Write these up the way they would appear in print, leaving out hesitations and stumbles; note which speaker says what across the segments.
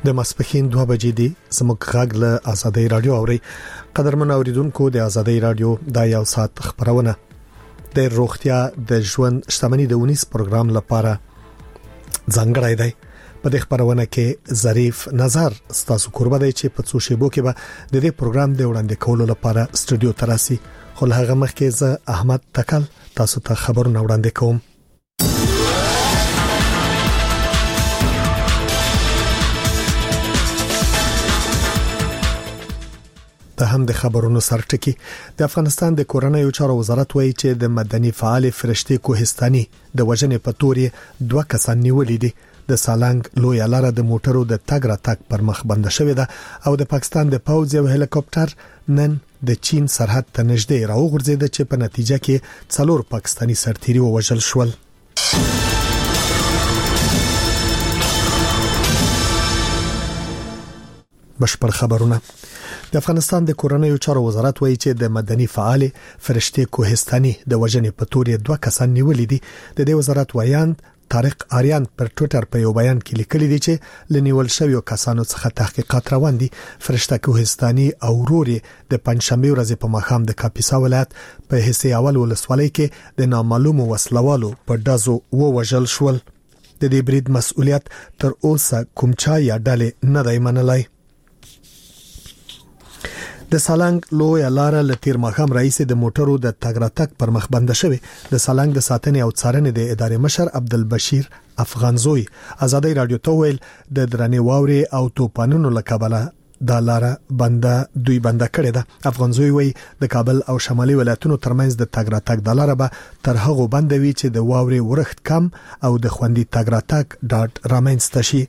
Speaker 1: د ماسپخین 2 بجې دي زموږ غږ له آزادۍ رادیو اوري. قدرمن اوریدونکو د آزادۍ رادیو د یو ساعت خبرونه د روغتیا د ژوند شتمنۍ د 19 پروګرام لپاره ځانګړی دی. په دې خبرونه کې ظریف نظر ستاسو قربه دی چې په څو شیبو کې به د دې پروګرام د وړاندې کولو لپاره سټوډیو ته راسي. خو له هغه مخکې زه احمد تکل تاسو ته خبرونه وړاندې کوم. د هم د خبرونو سرټکی د افغانستان د کورنیو چارو وزارت وایي چې د مدني فعال فرشتي کوهستاني د وژنې په تورې 2 کسان نیولې دي. د سالنګ لوی لاره د موټرو د تګ راتګ پر مخ بند شوې ده او د پاکستان د پوځ یو هلیکوپټر نن د چین سرحد ته نږدې راوغورځید چې په نتیجه کې 4 پاکستانی سرتیري ووژل شول. بشپړ خبرونه. د افغانستان د کورنیو چارو وزارت وایي چې د مدني فعال فرشتي کوهستاني د وژنې په تورې 2 کسان نیولې دي. د دې وزارت وایاند طارق آریان پر ټوئیټر په یو بیان کې لیکلي دي چې لنیول شویو کسانو څخه تحقیقات روان دي. فرشته کوهستاني او روري د پنځشنبه ورځ په مخام د کاپیسا ولایت په حصے اول ولسوالۍ کې د نامعلومو وسلوالو په ډزو ووژل شول. د دې برید مسؤلیت تر اوسه کوم چا یا ډلې نه دی منلای. د سالنګ لوی لاره ل تیر مخام رئیس د موټرو د تګ راتګ پر مخ بند شوی. د سالنګ د ساتنې او څارنې د ادارې مشر عبدالبشیر افغانزوی آزادۍ رادیو ته ویل د درنې واوري او توپانونو لکبله د لاره دوی بند کړی ده. افغانزوی وی د کابل او شمالي ولایتونو ترمنځ د تګ راتګ د لاره به تر هغه بندوي چې د واوري ورښت کم او د خوندي تګ راتګ ډاټ رامنځته شي.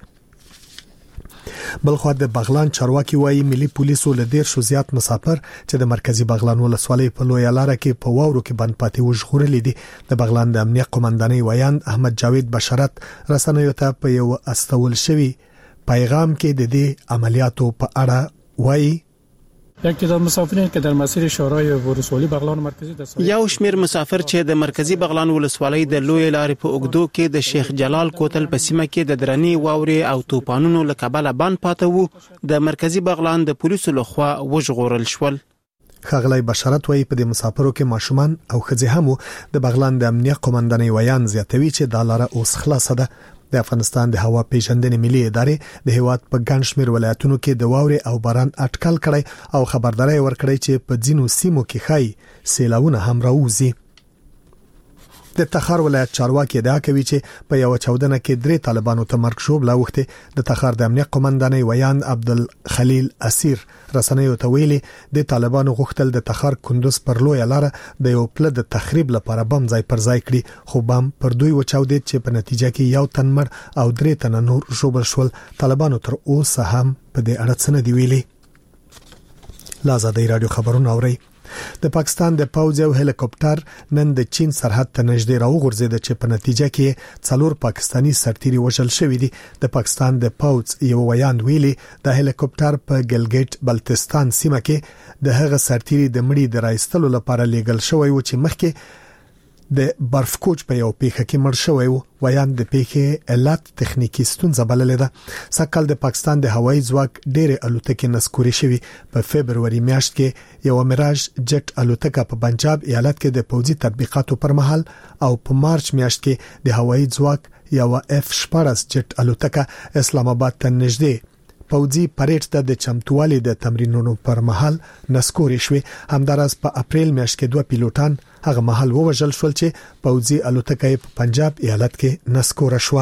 Speaker 1: بلخو د بغلان چارواکي وایي ملي پولیسو له ډیر شو زیات مسافر چې د مرکزی بغلان ولسوالۍ په لوی لاره کې په واورو کې بند پاتې وژغورلې دي. د بغلان د امنیت قومندانۍ وایاند احمد جاوید بشارت رسنیو ته په یو استول شوی پیغام کې د دې عملیاتو په اړه وایي
Speaker 2: یک تعداد مسافرین که در مسیر شورای ولسوالی بغلان مرکزی
Speaker 3: یو شمیر مسافر چې د مرکزی بغلان ولسوالۍ د لوی لارې په اوګدو کې د شیخ جلال کوتل په سیمه کې د درنې واوري او توپانونو له کبله بند پاتې وو د مرکزی بغلان د پولیسو لخوا وژغورل شول.
Speaker 1: خغلی بشارت وایي په دې مسافرو کې ماشومان او ښځې هم د بغلان د امنیت قومندانۍ ویان زیاتوي چې د لاره اوس خلاصه ده. د افغانستان د هوا پیژندنې ملي ادارې د هیواد په ګڼ شمېر ولایتونو کې د واوري او باران اټکل کړي او خبرداري ورکړي چې په ځینو سیمو کې خای سیلاونه هم راوځي. د تخار ولایت چارواکي ادعا کوي چې په یو چاودنه کې 3 طالبانو ته مرګ شوب لاوخته. د تخار د امنیت قومندانۍ ویان عبدالخلیل اسیر رسنیو ته ویلي د طالبانو غوښتل د تخار کندوز پر لوی لاره د یو پله د تخریب لپاره بم ځای پر ځای کړي خو بم پر دوی وچاودید چې په نتیجه کې یو تن مړ او 3 تن نور ژوبل شول. طالبانو تر اوسه هم په دې اړه څه نه دی ویلي. آزادۍ رادیو خبرونه اوري. د پاکستان د پوځ یو هلیکوپټر نن د چین سرحد ته نږدې راوغورځید چې په نتیجه کې 4 پاکستانی سرتیري وژل شوی دي. د پاکستان د پوځ یو ویاند ویلي د هلیکوپټر په ګلګیټ بلتستان سیمه کې د هغه سرتیري د مړي د راایستلو لپاره لیږل شوی و چې مخکې د برفکوچ په یو پیښه کې مړ شوی و. ویاند د پیښې علت تخنیکی ستونزه بللې ده. سکهال د پاکستان د هوایي ځواک ډېر الوتکې نسکوري شوی. په فبرवरी میاشت کې یو میراج جټ الوتکه په پنجاب ایالت کې د پوځي تطبیقاتو پر مهال او په مارچ میاشت کې د هوایي ځواک یو F-14 جټ الوتکه اسلام آباد ته نږدې پوځي پریډ ته د چمتووالي د تمرینونو پر مهال نسکوري شوی. همدارس په اپریل میاشت کې 2 پیلوټان هغه مهال ووژل شول چې پوځي الوتکه په پنجاب ایالت کې نسکور شو.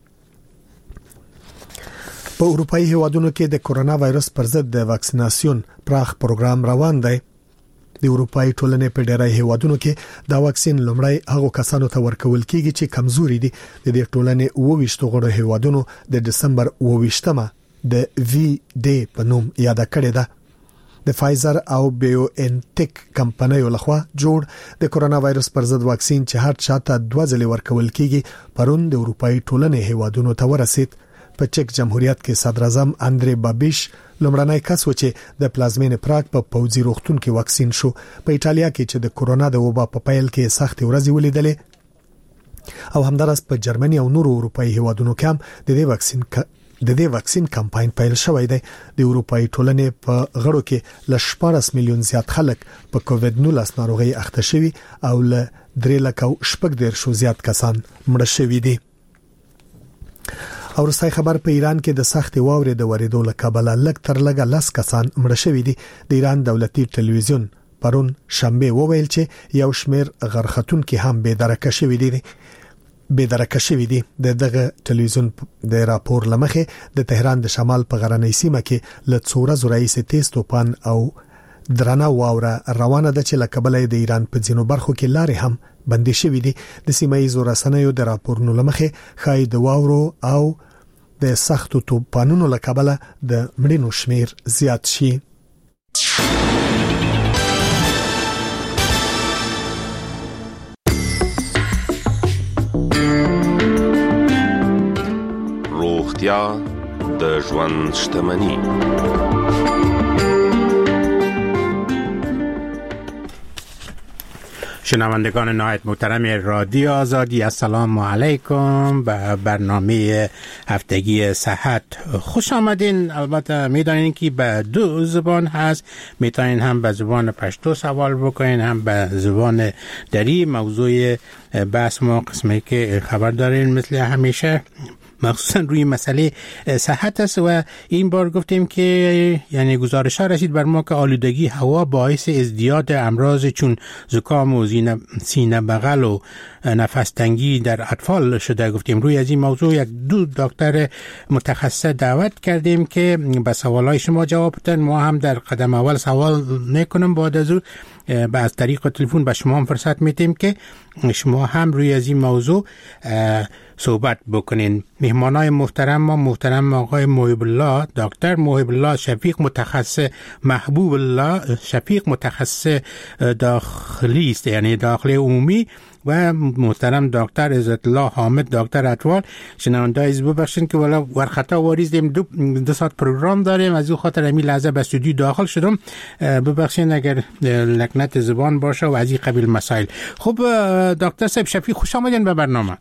Speaker 1: په اروپאי هیوادونو کې د کورونا وایرس پر ضد د واکسیناسیون پراخ پروګرام روان دی. د اروپאי ټولنې په ډیری هیوادونو کې دا واکسین لومړی هغه کسانو ته ورکول کیږي چې کمزوري دي. د دې ټولنې 22 غړو هیوادونو د دسمبر 22مه د وی ډی په نوم یاد کړی ده. د فایزر او بایو انټیک کمپنیو لخوا جوړ د کورونا وایرس پر ضد واکسین چې هر چاته 2 ځله ورکول کیږي پرون د اروپאי ټولنې هیوادونو ته ورسید. په چک جمهوریت کې صدر اعظم اندری بابیش لومړنی کس و چې د پلازمین پراګ په پوځي روغتون کې واکسین شو. په ایټالیا کې چې د کورونا د وبا په پیل کې سخت ورځې ولیدلې او همدارس په جرمني او نورو اروپאי هیوادونو کې هم د دې واکسین د دې واکسین کمپاین پیل شوی دی. د اروپאי ټولنې په غړو کې ل 14 میلیون زیات خلک په کووډ-19 ناروغي اخته شوي او ل 3.8 زیات کسان مړه شوي دي. او رسای خبر په ایران کې د سخت واورې د وریدو له کبله لږ تر لږه 10 کسان مړه شوي دي. د ایران دولتي ټلویزیون پرون شنبه وویل چې یو شمېر غرختونکو هم بېدرکه شوي دي. دغه ټلویزیون د راپور لمخې د تهران د شمال په غرنۍ سیمه کې ل څوره زورایي تیز توپان او درنه واوره روانه ده چې له کبله د ایران په ځینو برخو کې لارې هم بندي شوي دي. د سیمایي رسنیو د راپورونو لمخې خای د واورو او د سختو توپانونو له کبله د مړینو شمیر زیات شي.
Speaker 4: روغتیا د ژوند شتمني.
Speaker 5: شنوندگان نهایت محترم رادیو آزادی، السلام علیکم. به برنامه هفتگی صحت خوش آمدین. البته میدانین که به 2 زبان هست، میتونین هم به زبان پشتو سوال بکنین هم به زبان دری. موضوع بحث ما قسمی که خبر دارین مثل همیشه مخصوصا روی مسئله صحت است و این بار گفتیم که یعنی گزارش ها رسید بر ما که آلودگی هوا باعث ازدیاد امراض چون زکام و سینه بغل و نفس تنگی در اطفال شده. گفتیم روی از این موضوع دو دکتر متخصص دعوت کردیم که به سوالای شما جواب بدن. ما هم در قدم اول سوال میکنم، بعد از اون از طریق تلفن به شما هم فرصت میدیم که شما هم روی از این موضوع صحبت بکنین. مهمانای محترم آقای محب الله، دکتر محب الله شفیق متخصص، محبوب الله شفیق متخصص داخلی است یعنی داخلی عمومی، و محترم دکتر عزت الله حامد دکتر اطفال. شنونده از ببخشید که والا ورخطا واریز دیم 2 ساعت پروگرام داریم، از اون خاطر همین لحظه به استودیو داخل شدم. ببخشید اگر لکنت زبان باشه و از این قبیل مسائل. خب دکتر صاحب شفیق خوش آمدین به برنامه.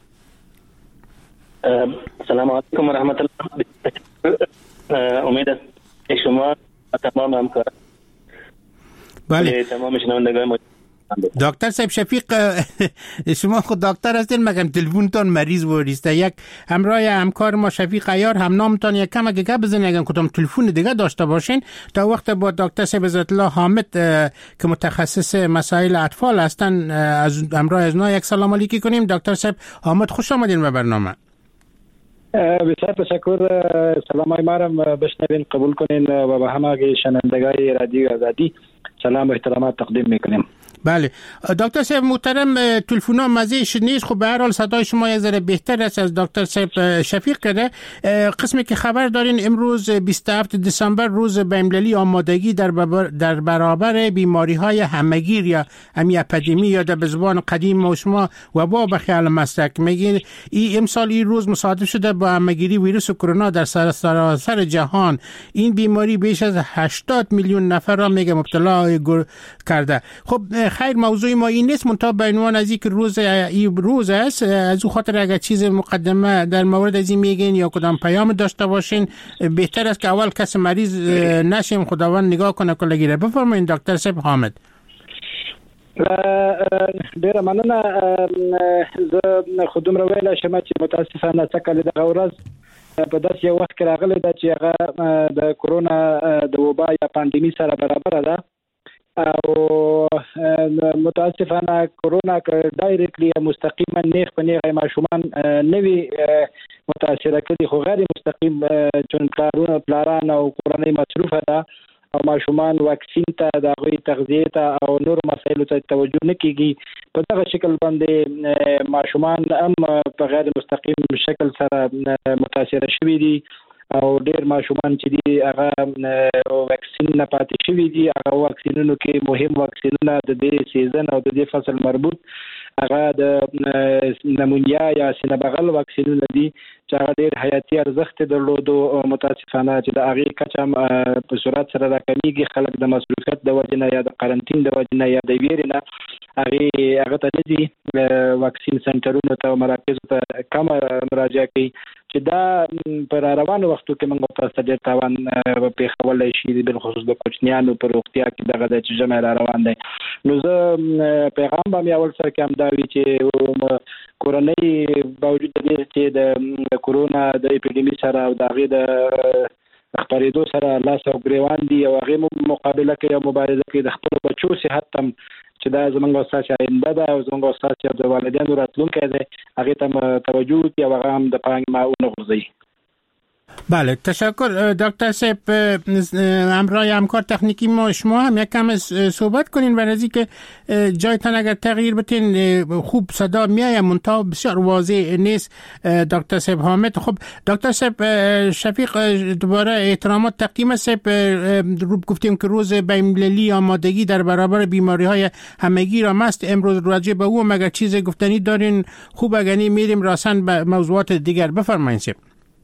Speaker 6: السلام علیکم و رحمت الله. امیدم شما تمام همکار
Speaker 5: بله
Speaker 6: تمام شنوندگان.
Speaker 5: دکتر صاحب شفیق شما خود دکتر هستین، مگم تلفنتون مریض وریسته. یک همراه همکار ما شفیق عیار هم نامتون یک کم اگه بزنین اگه کدام تلفن دیگه داشته باشین تا وقت با دکتر صاحب عزت الله حامد که متخصص مسائل اطفال هستن از همراه از ما یک سلام علیکی کنیم. دکتر صاحب حامد خوش آمدین به برنامه.
Speaker 2: بسیار تشکر. سلامای ما را بشنوین، قبول کنین و به همه شنوندگان رادیو آزادی سلام و احترامات تقدیم میکنیم.
Speaker 5: بله دکتر صاحب محترم، تلفن‌ها مزه‌اش نیست. خب به هر حال صدای شما یک ذره بهتر است از دکتر صاحب شفیق کرده. قسمی که خبر دارین امروز 27 دسامبر روز بین‌المللی آمادگی در برابر بیماری‌های همه‌گیر یا اپیدمی یا به زبان قدیم ما شما وبا به خیال مسلک میگین. امسال این روز مصادف شده با همه‌گیری ویروس کرونا در سراسر جهان. این بیماری بیش از 80 میلیون نفر را میگه مبتلا کرده. خب خیر موضوع ما این نیست، منتها به عنوان از اینکه روز است از او خاطر اگر چیز مقدمه در مورد از این میگین یا کدام پیام داشته باشین بهتر است که اول کس مریض نشیم، خداوند نگاه کنه کلگیره. بفرمایید دکتر صاحب حامد.
Speaker 2: ډیره مننه. زه خودم را ویل شم چې متاسفانه څکل د غورز په داسې یو وخت کې راغلی ده چې هغه د کرونا د وبا یا پاندیمي سره برابر ده او متاسفانه کرونا که ډایرکټلی مستقیما نیغ په نیغ ماشومان نوی متاثر کړي، خو غیر مستقیم چون پلاران او کورنۍ مصروفه ده او ماشومان واکسین ته د غوي تغذیه ته او نور مسایلو ته توجه نه کیږي. په دغه شکل باندې ماشومان هم په غیر مستقیم شکل سره متاثر شوي دي او ډیر ماشومان چې دي هغه واکسین نه پاتې شوي دي. هغه واکسینونو کې مهم واکسینونه د دې سیزن او د دې فصل مربوط هغه د نمونیا یا سینه بغل واکسینونه دي چې هغه ډیر حیاتي ارزښت درلودو. متاسفانه چې د هغه کچم په صورت سره راکمیږي، خلک د مسؤلیت د وجنه یا د قرنټین د وجنه یا د ویرینه هغه ته دي واکسین سنټرونو ته مراکز ته کم مراجعه کوي. چې دا پر روانو وختو کې موږ تاسو ډېر تاوان په خولای شي بل خصوص د کوچنیانو پر روغتیا کې دغه د جمع را روان دي. نو زه پیغام به اول سره کوم دا وی چې کورونی باوجود د دې چې د کورونا د اپیډیمی سره او د غي د خبرېدو سره لاس او ګریوان دي او هغه مقابله کوي او مبارزه کوي د خپل بچو صحت تم چې دا زمونږ استاد آینده ده او زمونږ استاد د والدینو راتلونکي ده هغه ته توجه کوي او هغه هم د پنځه ماونه غوځي.
Speaker 5: بله تشکر دکتر صاحب. همراه همکار تکنیکی ما شما هم یک کم صحبت کنین برای از اینکه جایتان اگر تغییر بتین خوب صدا میایه منتها بسیار واضح نیست. دکتر صاحب حامد. خب دکتر صاحب شفیق دوباره احترامات تقدیم صاحب رو گفتیم که روز بین‌المللی آمادگی در برابر بیماری های همگی را مست. امروز راجع به او مگر چیز گفتنی دارین؟ خوب اگر نی میریم راسن به موضوعات دیگر. بفرمایید صاحب.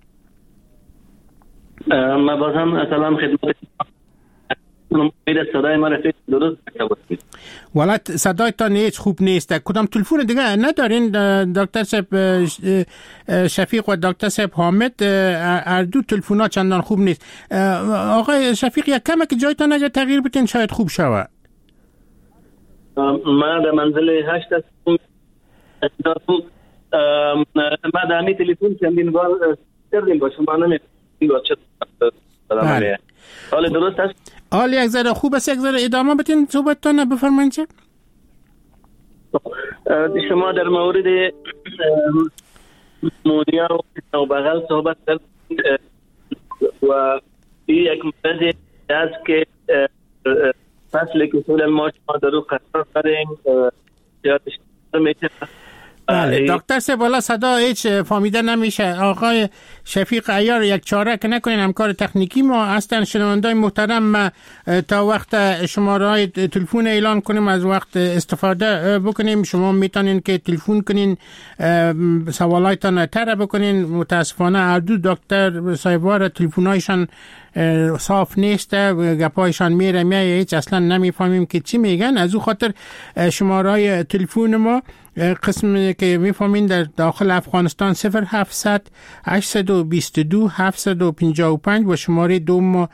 Speaker 6: ما بازم سلام خدمت امید صدای ما را درست بشنوید.
Speaker 5: ولات صدایتان هیچ خوب نیست. کدام تلفن دیگه ندارین دکتر صاحب شفیق و دکتر صاحب حامد؟ هر دو تلفن‌ها چندان خوب نیست. آقای شفیق یک کم که جایتان اگر تغییر بتین شاید خوب شود.
Speaker 6: ما در منزل 8 هستم. ما در همین تلفن چندین بار کردیم با شما نمی‌کنم.
Speaker 5: بله.
Speaker 6: حال درست است؟
Speaker 5: حال یک ذره خوب است. یک ذره ادامه بدین صحبتتون. بفرمایید چه؟
Speaker 6: شما در مورد مونیا و بغل صحبت کردید و یک موضوع است که فصل کسول ما شما در رو قرار داریم زیادش میشه.
Speaker 5: بله دکتر صاحب والا صدا هیچ فهمیده نمیشه. آقای شفیق عیار یک چاره که نکنین همکار تکنیکی ما هستن. شنوندای محترم تا وقت شماره های تلفن اعلان کنیم از وقت استفاده بکنیم. شما میتونین که تلفن کنین سوالایتان طرح بکنین. متاسفانه هر دو دکتر صاحبوار تلفنایشان صاف نیست. گپایشان میره میایه هیچ اصلا نمیفهمیم که چی میگن. از او خاطر شماره های تلفن ما قسم که میفهمین در داخل افغانستان 0700 822 755 و شماره دوم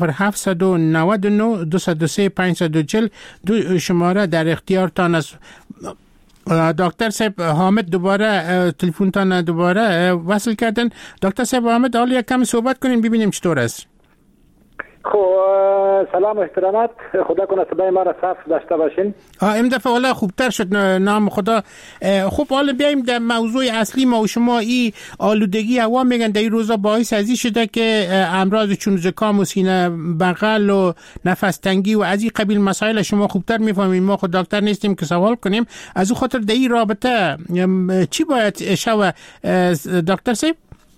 Speaker 5: 0799 203 540 دو شماره در اختیارتان است. دکتر صاحب حامد دوباره تلفنتان دوباره وصل کردن. دکتر صاحب حامد حالا یک کم صحبت کنین ببینیم چطور است.
Speaker 2: سلام و احترامات. خدا کنه صدای ما را صاف داشته باشین.
Speaker 5: این دفعه حالا خوبتر شد نام خدا. خب حالا بیایم در موضوع اصلی ما و شما. این آلودگی هوا میگن در این روزا باعث ازی شده که امراض چون زکام و سینه بغل و نفس تنگی و از این قبیل مسائل شما خوبتر میفهمین. ما خود دکتر نیستیم که سوال کنیم. از اون خاطر در این رابطه چی باید شود دکتر صاحب؟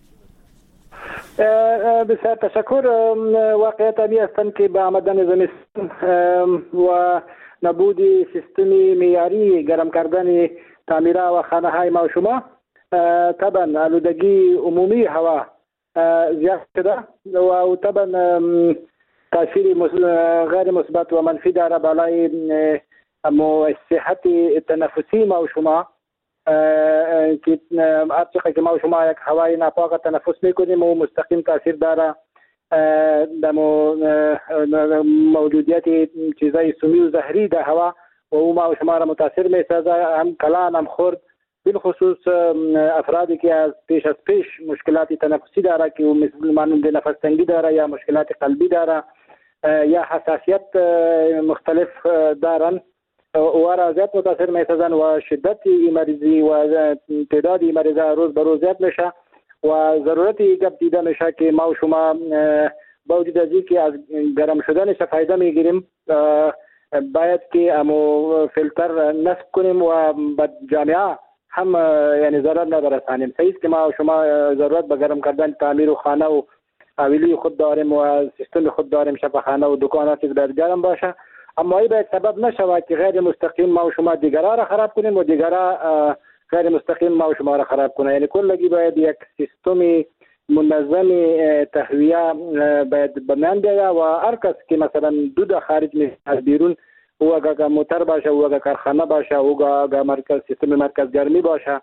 Speaker 2: بسیار تشکر. واقعیت طبیعی هستند که با آمدن زمستان و نبود سیستمی معیاری گرم کردن تعمیرات و خانه های ما و شما طبعا آلودگی عمومی هوا زیاد شده و طبعا تاثیر غیر مثبت و منفی داره بالای صحت تنفسی ما و شما که هرچقدر که ما و شما یک هوای ناپاک تنفس میکنیم و مستقیم تاثیر داره در موجودیت چیزای سمی و زهری در هوا و او ما و شما را متاثر میسازه. هم کلان هم خورد بالخصوص افرادی که از پیش مشکلات تنفسی داره که مثل مانند نفس تنگی داره یا مشکلات قلبی داره یا حساسیت مختلف دارن و را زیاد متاثر میسازن و شدت مریضی و تعداد مریضا روز به روز زیاد میشه و ضرورتی گپ دیده میشه که ما و شما با وجود از اینکه از گرم شدن فایده میگیریم باید که امو فیلتر نصب کنیم و به جامعه هم یعنی ضرر نرسانیم. صحیح که ما و شما ضرورت به گرم کردن تعمیر و خانه و حویلی خود داریم و سیستم خود داریم شفاخانه و دکاناتی که باید گرم باشه، اما این باید سبب نشود که غیر مستقیم ما و شما دیگرها را خراب کنیم و دیگرها غیر مستقیم ما و شما را خراب کنه. یعنی کلگی باید یک سیستم منظم تهویه باید بمیان بیاید و هر کس که مثلا دود خارج می از بیرون او اگر موتر باشه او اگر کارخانه باشه او اگر مرکز سیستم مرکز گرمی باشه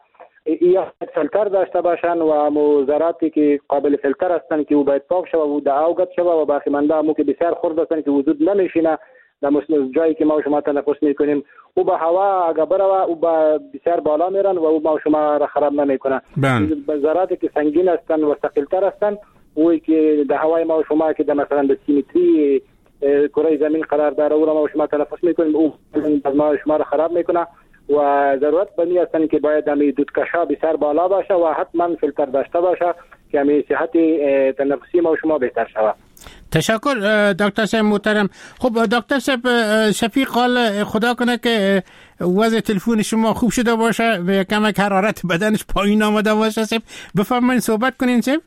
Speaker 2: یا فیلتر داشته باشن و موزراتی که قابل فیلتر هستند که او باید پاک شود و دعاوگت شود و باقی مانده همو که بسیار خرد هستند که وجود نمیشینه در جایی که ما و شما تنفس میکنیم او به هوا اگر بروه او به بسیار بالا میرن و او ما و شما را خراب نمیکنه. ذراتی که سنگین هستند و ثقیل‌تر هستند اوی که در هوای ما و شما که در مثلا به سیمتری کره زمین قرار داره او را ما و شما تنفس میکنیم او ما و شما را خراب میکنه و ضرورت به این است که باید همی دودکشا بسیار بالا باشه و حتما فیلتر داشته باشه که همی صحت تنفسی ما و شما بهتر شود.
Speaker 5: تشکر دکتر صاحب محترم. خب دکتر صاحب شفیق، حال خدا کنه که وضع تلفن شما خوب شده باشه و کمک حرارت بدنش پایین آمده باشه. صاحب بفرمایید صحبت کنین. صاحب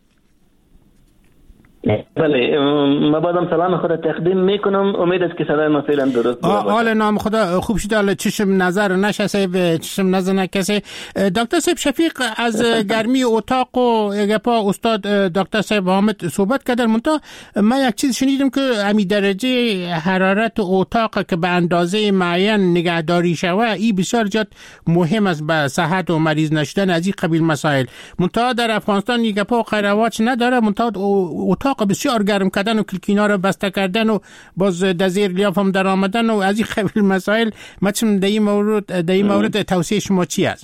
Speaker 6: بله، ما بازم سلام خود تقدیم میکنم. امید است که صدای ما فعلا درست باشه.
Speaker 5: حال نام خدا خوب شده. حالا چشم نظر نشه صاحب، چشم نظر نکسه. دکتر صاحب شفیق از گرمی اتاق و گپا استاد دکتر صاحب حامد صحبت کردن. منتها من یک چیز شنیدم که امی درجه حرارت اتاق که به اندازه معین نگهداری شوه این بسیار جد مهم است به صحت و مریض نشدن از این قبیل مسائل. منتها در افغانستان گپا و خیرواچ نداره. منتها اتاق بسیار گرم کردن و کلکینا رو بسته کردن و باز دزیر لیاف هم در آمدن و از این قبیل مسائل. مثلا در این مورد توصیه شما چی است؟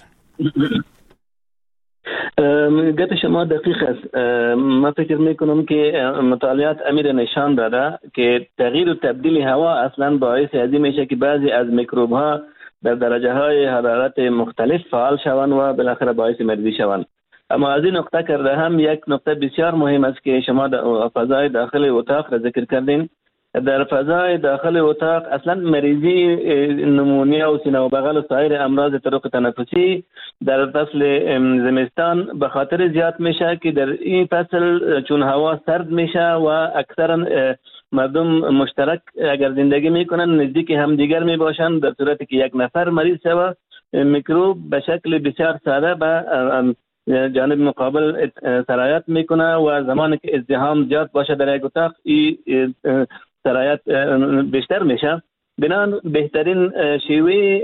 Speaker 6: گفت شما دقیق است. من فکر میکنم که مطالعات امیر نشان داده که تغییر و تبدیل هوا اصلا باعث ازی میشه که بعضی از میکروب ها در درجه های حرارت مختلف فعال شوند و بالاخره باعث مریضی شوند. اما از این نقطه کرده هم یک نقطه بسیار مهم است که شما در فضای داخل اتاق را ذکر کردین. در فضای داخل اتاق اصلا مریضی نمونیا و سینه و بغل و سایر امراض طرق تنفسی در فصل زمستان به خاطر زیاد میشه که در این فصل چون هوا سرد میشه و اکثرا مردم مشترک اگر زندگی میکنن نزدیک هم دیگر میباشند، در صورتی که یک نفر مریض شود میکروب به شکل بسیار ساده به جانب مقابل سرایت میکنه و زمانی که ازدحام زیاد باشه در یک اتاق این سرایت بیشتر میشه. بنابراین بهترین شیوه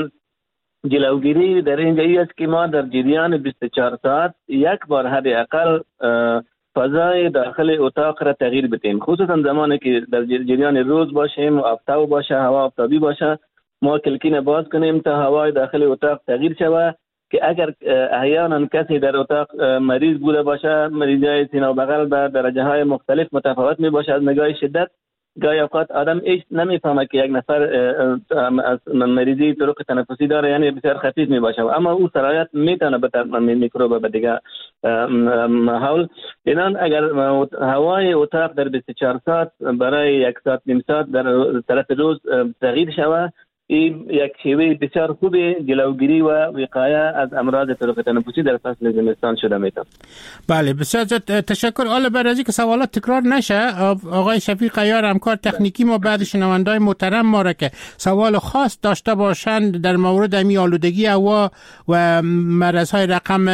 Speaker 6: جلوگیری در اینجا است که ما در جریان 24 ساعت یک بار حداقل فضای داخل اتاق را تغییر بدیم، خصوصا زمانی که در جریان روز باشیم و آفتاب باشه، هوا آفتابی باشه، ما کلکین باز کنیم تا هوای داخل اتاق تغییر شود که اگر احیانا کسی در اتاق مریض بوده باشه، مریضای سینه و بغل به درجه های مختلف متفاوت می باشه از نگاه شدت. گاهی اوقات آدم ایش نمیفهمه که یک نفر از مریضی طرق تنفسی داره، یعنی بسیار خفیف می باشه، اما او سرایت میتونه به میکروب به دیگه ماحول. اینان اگر هوای اتاق در 24 ساعت برای 1 ساعت نیم ساعت در طرف روز تغییر شود، این یک شیوه بسیار خوبی جلوگیری و وقایه از امراض طرق تنفسی در فصل زمستان شده میتونه.
Speaker 5: بله بسیار تشکر. حالا بعد از اینکه سوالات تکرار نشه، آقای شفیق عیار همکار تکنیکی ما بعد شنوندای محترم ما را که سوال خاص داشته باشند در مورد امی آلودگی هوا و مرض‌های رقم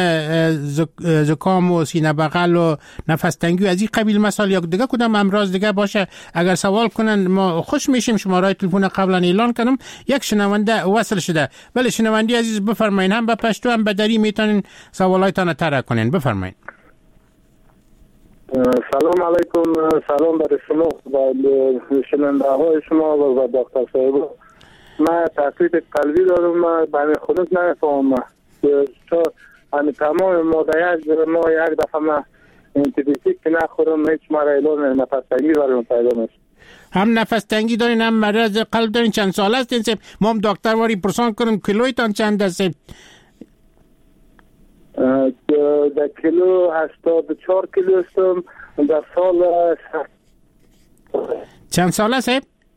Speaker 5: زکام و سینه بغل و نفس تنگی و از این قبیل مسائل یا دیگه کدام امراض دیگه باشه اگر سوال کنن ما خوش میشیم. شماره تلفن قبلا اعلان کردم. یک شنونده وصل شده. ولی شنوندی عزیز بفرمایید، هم به پشتو هم به دری میتونین سوالایتان طرح کنین. بفرمایید.
Speaker 7: سلام علیکم. سلام بر شما و شنونده های شما و دکتر صاحب. من تاکید قلبی دارم. من برای خودم نمیفهمم چون همین تمام مادیات ما یک دفعه من انتیبیوتیک نخورم هیچ مرایلون نفس تنگی برام پیدا میشه.
Speaker 5: هم نفس تنگی دارین هم مرض قلب دارین. چند سال است این؟ ما هم دکتر واری پرسان کنیم کیلویتان چند است؟
Speaker 7: در کیلو 84 کیلو هستم. در سال
Speaker 5: چند سال است؟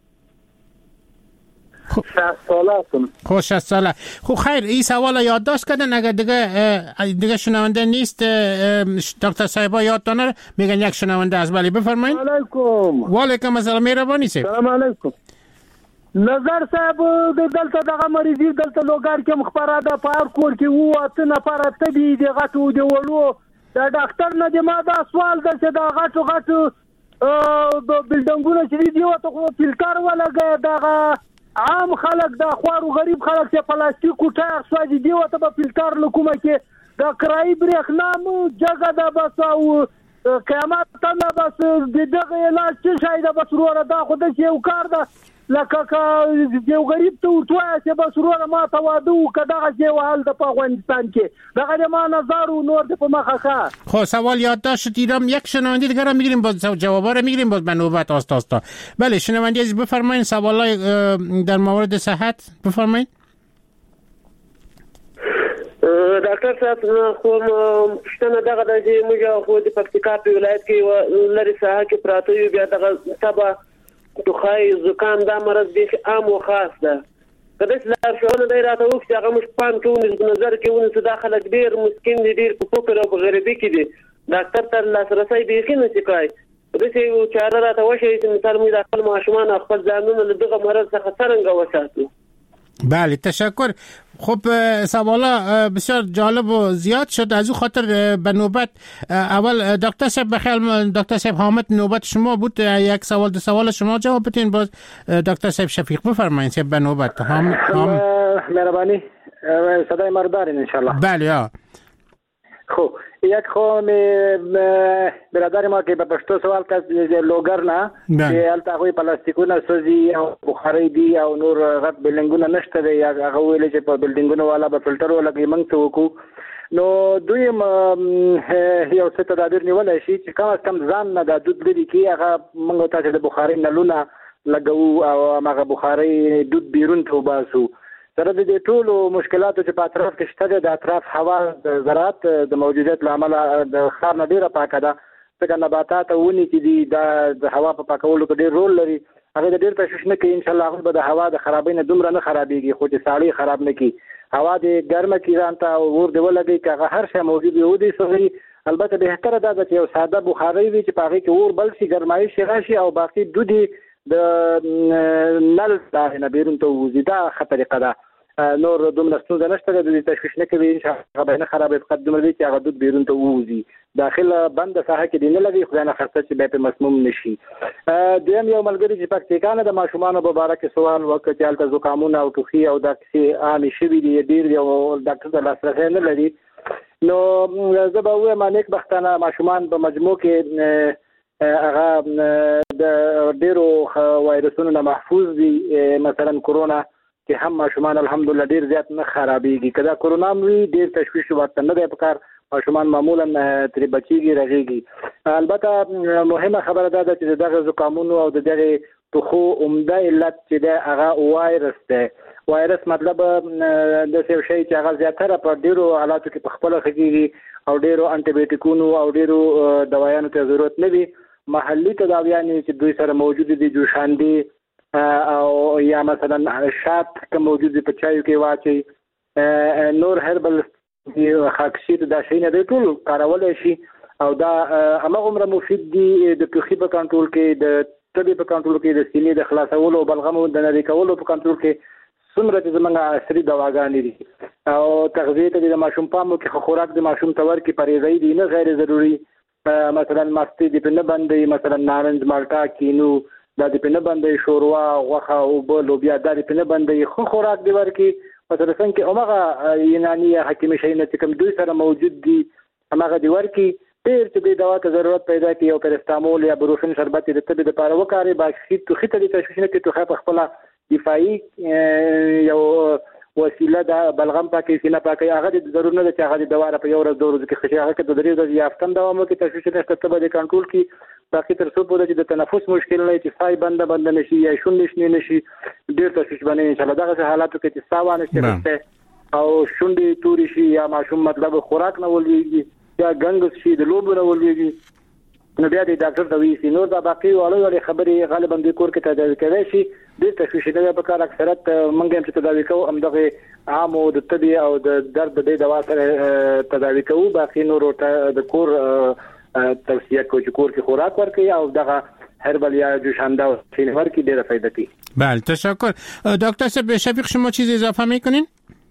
Speaker 7: 60 ساله هستم.
Speaker 5: خب 60 ساله. خب خیر این سوال یادداشت کردن اگر دیگه شنونده نیست دکتر صاحبا یادتان نره میگن یک شنونده از. ولی بفرمایید.
Speaker 7: علیکم.
Speaker 5: و علیکم السلام. مهربانی سید.
Speaker 7: سلام علیکم. نظر صاحب دلته دغه مریضی دلته لوګر کې مخبره ده په هر کور کې وو اته نفر تبي دي غټو دی ولو دا ډاکټر نه دی. ما دا سوال ده چې دا غټو بلډنګونه چې دی او ته فلټر ولګي دغه عام خلک دا خوارو غریب خلک چې پلاستیک کوټه سوځي دی او ته په فلټر لکومه کې
Speaker 8: د کرایي برېښنا مو جګه ده بس او قیامت ته بس دغه علاج څه شی ده بس وروره دا خو داسې یو کار ده لکه یو غریب ته ورته وایه چې بس وروره ما ته واده وکړه دغسې یو حال ده په افغانستان کې دغه د ما نظر و نور ده په مخه ښه
Speaker 5: خب سوال یادداشت دیدم یک شنونده دیگر هم میگیریم باز جوابا رو میگیریم باز به نوبت آستا بله شنونده عزیز بفرمایید سوالای در مورد صحت بفرمایید
Speaker 9: ډاکټر صاحب خو پښتنه دغه د موږ خو د پکتیکا په ولایت کې لري ساحه کې پراته یو بیا دغه تبه ټوخی زکام دا مرض به عام او خاص ده کله چې لار شونه دی راته وخت هغه مش پام کوي نظر کې ونه داخله ډیر مسکین دي ډیر په فکر او غریبي کې دي ډاکټر تر لاسرسي به کې نه شکای دغه یو چاره راته وشي چې مثال موږ خپل ماشومان خپل ځانونه له دغه مرض څخه څنګه وساتو
Speaker 5: بله تشکر خب سوالا بسیار جالب و زیاد شد از او خاطر به نوبت اول دکتر صاحب بخیر دکتر صاحب حامد نوبت شما بود یک سوال دو سوال شما جواب بدین باز دکتر صاحب شفیق بفرمایید به نوبت
Speaker 2: مهربانی صدای مردارین انشالله
Speaker 5: بله
Speaker 2: خب یک خو برادر ما که به پښتو سوال کړ لوګر نه چې الته هغه پلاستیکونه سوزي او بخاري دي او نور غټ بلډینګونه نشته دی هغه ویل چې په بلډینګونو والا به فلټر ولګي موږ څه وکړو نو دوی یو څه تدابیر نیولای شي چې کم ځان نه د دود لري کې هغه موږ ته د بخاري نلونه لګو او هغه بخاري دود بیرون ته وباسو سره د ټولو مشکلاتو چې په اطراف کې شته د اطراف هوا د زراعت د موجودیت لامل د ښار نه ډیره پاکه ده څنګه نباتات او ونې چې دي د هوا په پاکولو کې ډیر رول لري هغه د ډیر تشویش نه کوي ان شاء الله هغه به د هوا د خرابۍ نه دومره نه خرابېږي خو چې ساړی خراب نه کی هوا د ګرمه کې ځانته ور دی ولګي چې هغه هر شی موجود وي ودی سوري البته به تر دا چې یو ساده بخاري وي چې په هغه کې اور بل شي ګرمایش راشي او باقي دودي د نل دا نه بیرون ته وځي دا خطرې ده نور دومره ستونزه نشته د تشویش نه کوي ان شاء الله به نه خرابې فقط دومره دي چې هغه دود بیرون ته وځي داخله بند ساحه کې دی نه لګي خدای نه خرڅ چې به په مسموم نشي دیم یو ملګری چې پکتیکانه د ماشومان مبارک سوال وکړ چې الته زکامونه او ټوخي او داسې عامي شوي دي ډیر یو ډاکټر د لاسرسي نه لري نو زه به وایم نیک بختانه ماشومان په مجموع کې هغه د ډیرو وایرسونو نه محفوظ دي مثلا کرونا چې هم ماشومان الحمدلله ډیر زیات نه خرابېږي کله کرونا وی ډیر تشویش ورته نه دی پکار ماشومان معمولا تر بچیږي رغېږي البته مهمه خبره ده چې دغه زکامونو او دغه توخو عمده علت چې د هغه وایرس ده وایرس مطلب د څه شي چې هغه زیاتره په ډیرو حالاتو کې په خپل خګيږي او ډیرو انټي بایوټیکونو او ډیرو دوايانو ته ضرورت نه وي محلي تداویانې چې دوی سره موجود دي جوشاندي او یا مثلا شات که موجود په چایو کې واچي نور هربل خاکسیت دا شي نه دی ټول کارول شي او دا هغه مفید دي د توخي په کنټرول کې د تبي په کنټرول کې د سینې د خلاصولو او بلغم د نری کولو په کنټرول کې څومره چې زمونږ عصري دواګانې دي او تغذیه ته د ماشوم پامو کې خوراک د ماشوم تور کې پرېږدي دي نه غیر ضروري مثلا مستي د نه باندې مثلا نارنج مالټا کینو دا د پنه باندې شوروا غوخه او بل بیا د پنه باندې خو خوراک دی ورکی مثلا څنګه اومغه یوناني حکیم شي نه کوم دوی سره موجود دي هغه دی ورکی ډیر چې د دوا ته ضرورت پیدا کی او پرستامول یا بروفین شربت د طب لپاره وکاري باکسیت تو خته د تشویش نه کې تو خپ خپل دفاعي یو وسیله د بلغم پاکي سینه پاکي هغه د ضرورت نه چې هغه د دوا په یو ورځ دوه ورځې کې خشي هغه د درې ورځې یافتم دوام کې تشویش نه ته به کنټرول کی باقي تر څو پورې چې د تنفس مشکل نه چې سای بند نشي یا شونډ نشي ډیر تشویش باندې ان شاء الله دغه حالاتو کې چې ساوانه شي او شونډې توري شي یا ماشوم مطلب خوراک نه ولېږي یا ګنګس شي د لوبو نه ولېږي نو بیا د ډاکټر ته ویسي نور دا باقي وړي خبرې غالبا د کور کې تداوي کوي شي د تشویش نه په کار اکثریت منګم چې تداوي کوو هم دغه عام او د طبي او د درد د دوا سره تداوي کوو باقي نور د کور توصیه کوي چې کور کې خوراک ورکړي او دغه هربل یا جوشانده چین ورکړي ډیره فایده کوي
Speaker 5: بله تشکر دکتر صاحب شفیق شما چیز اضافه میکنین؟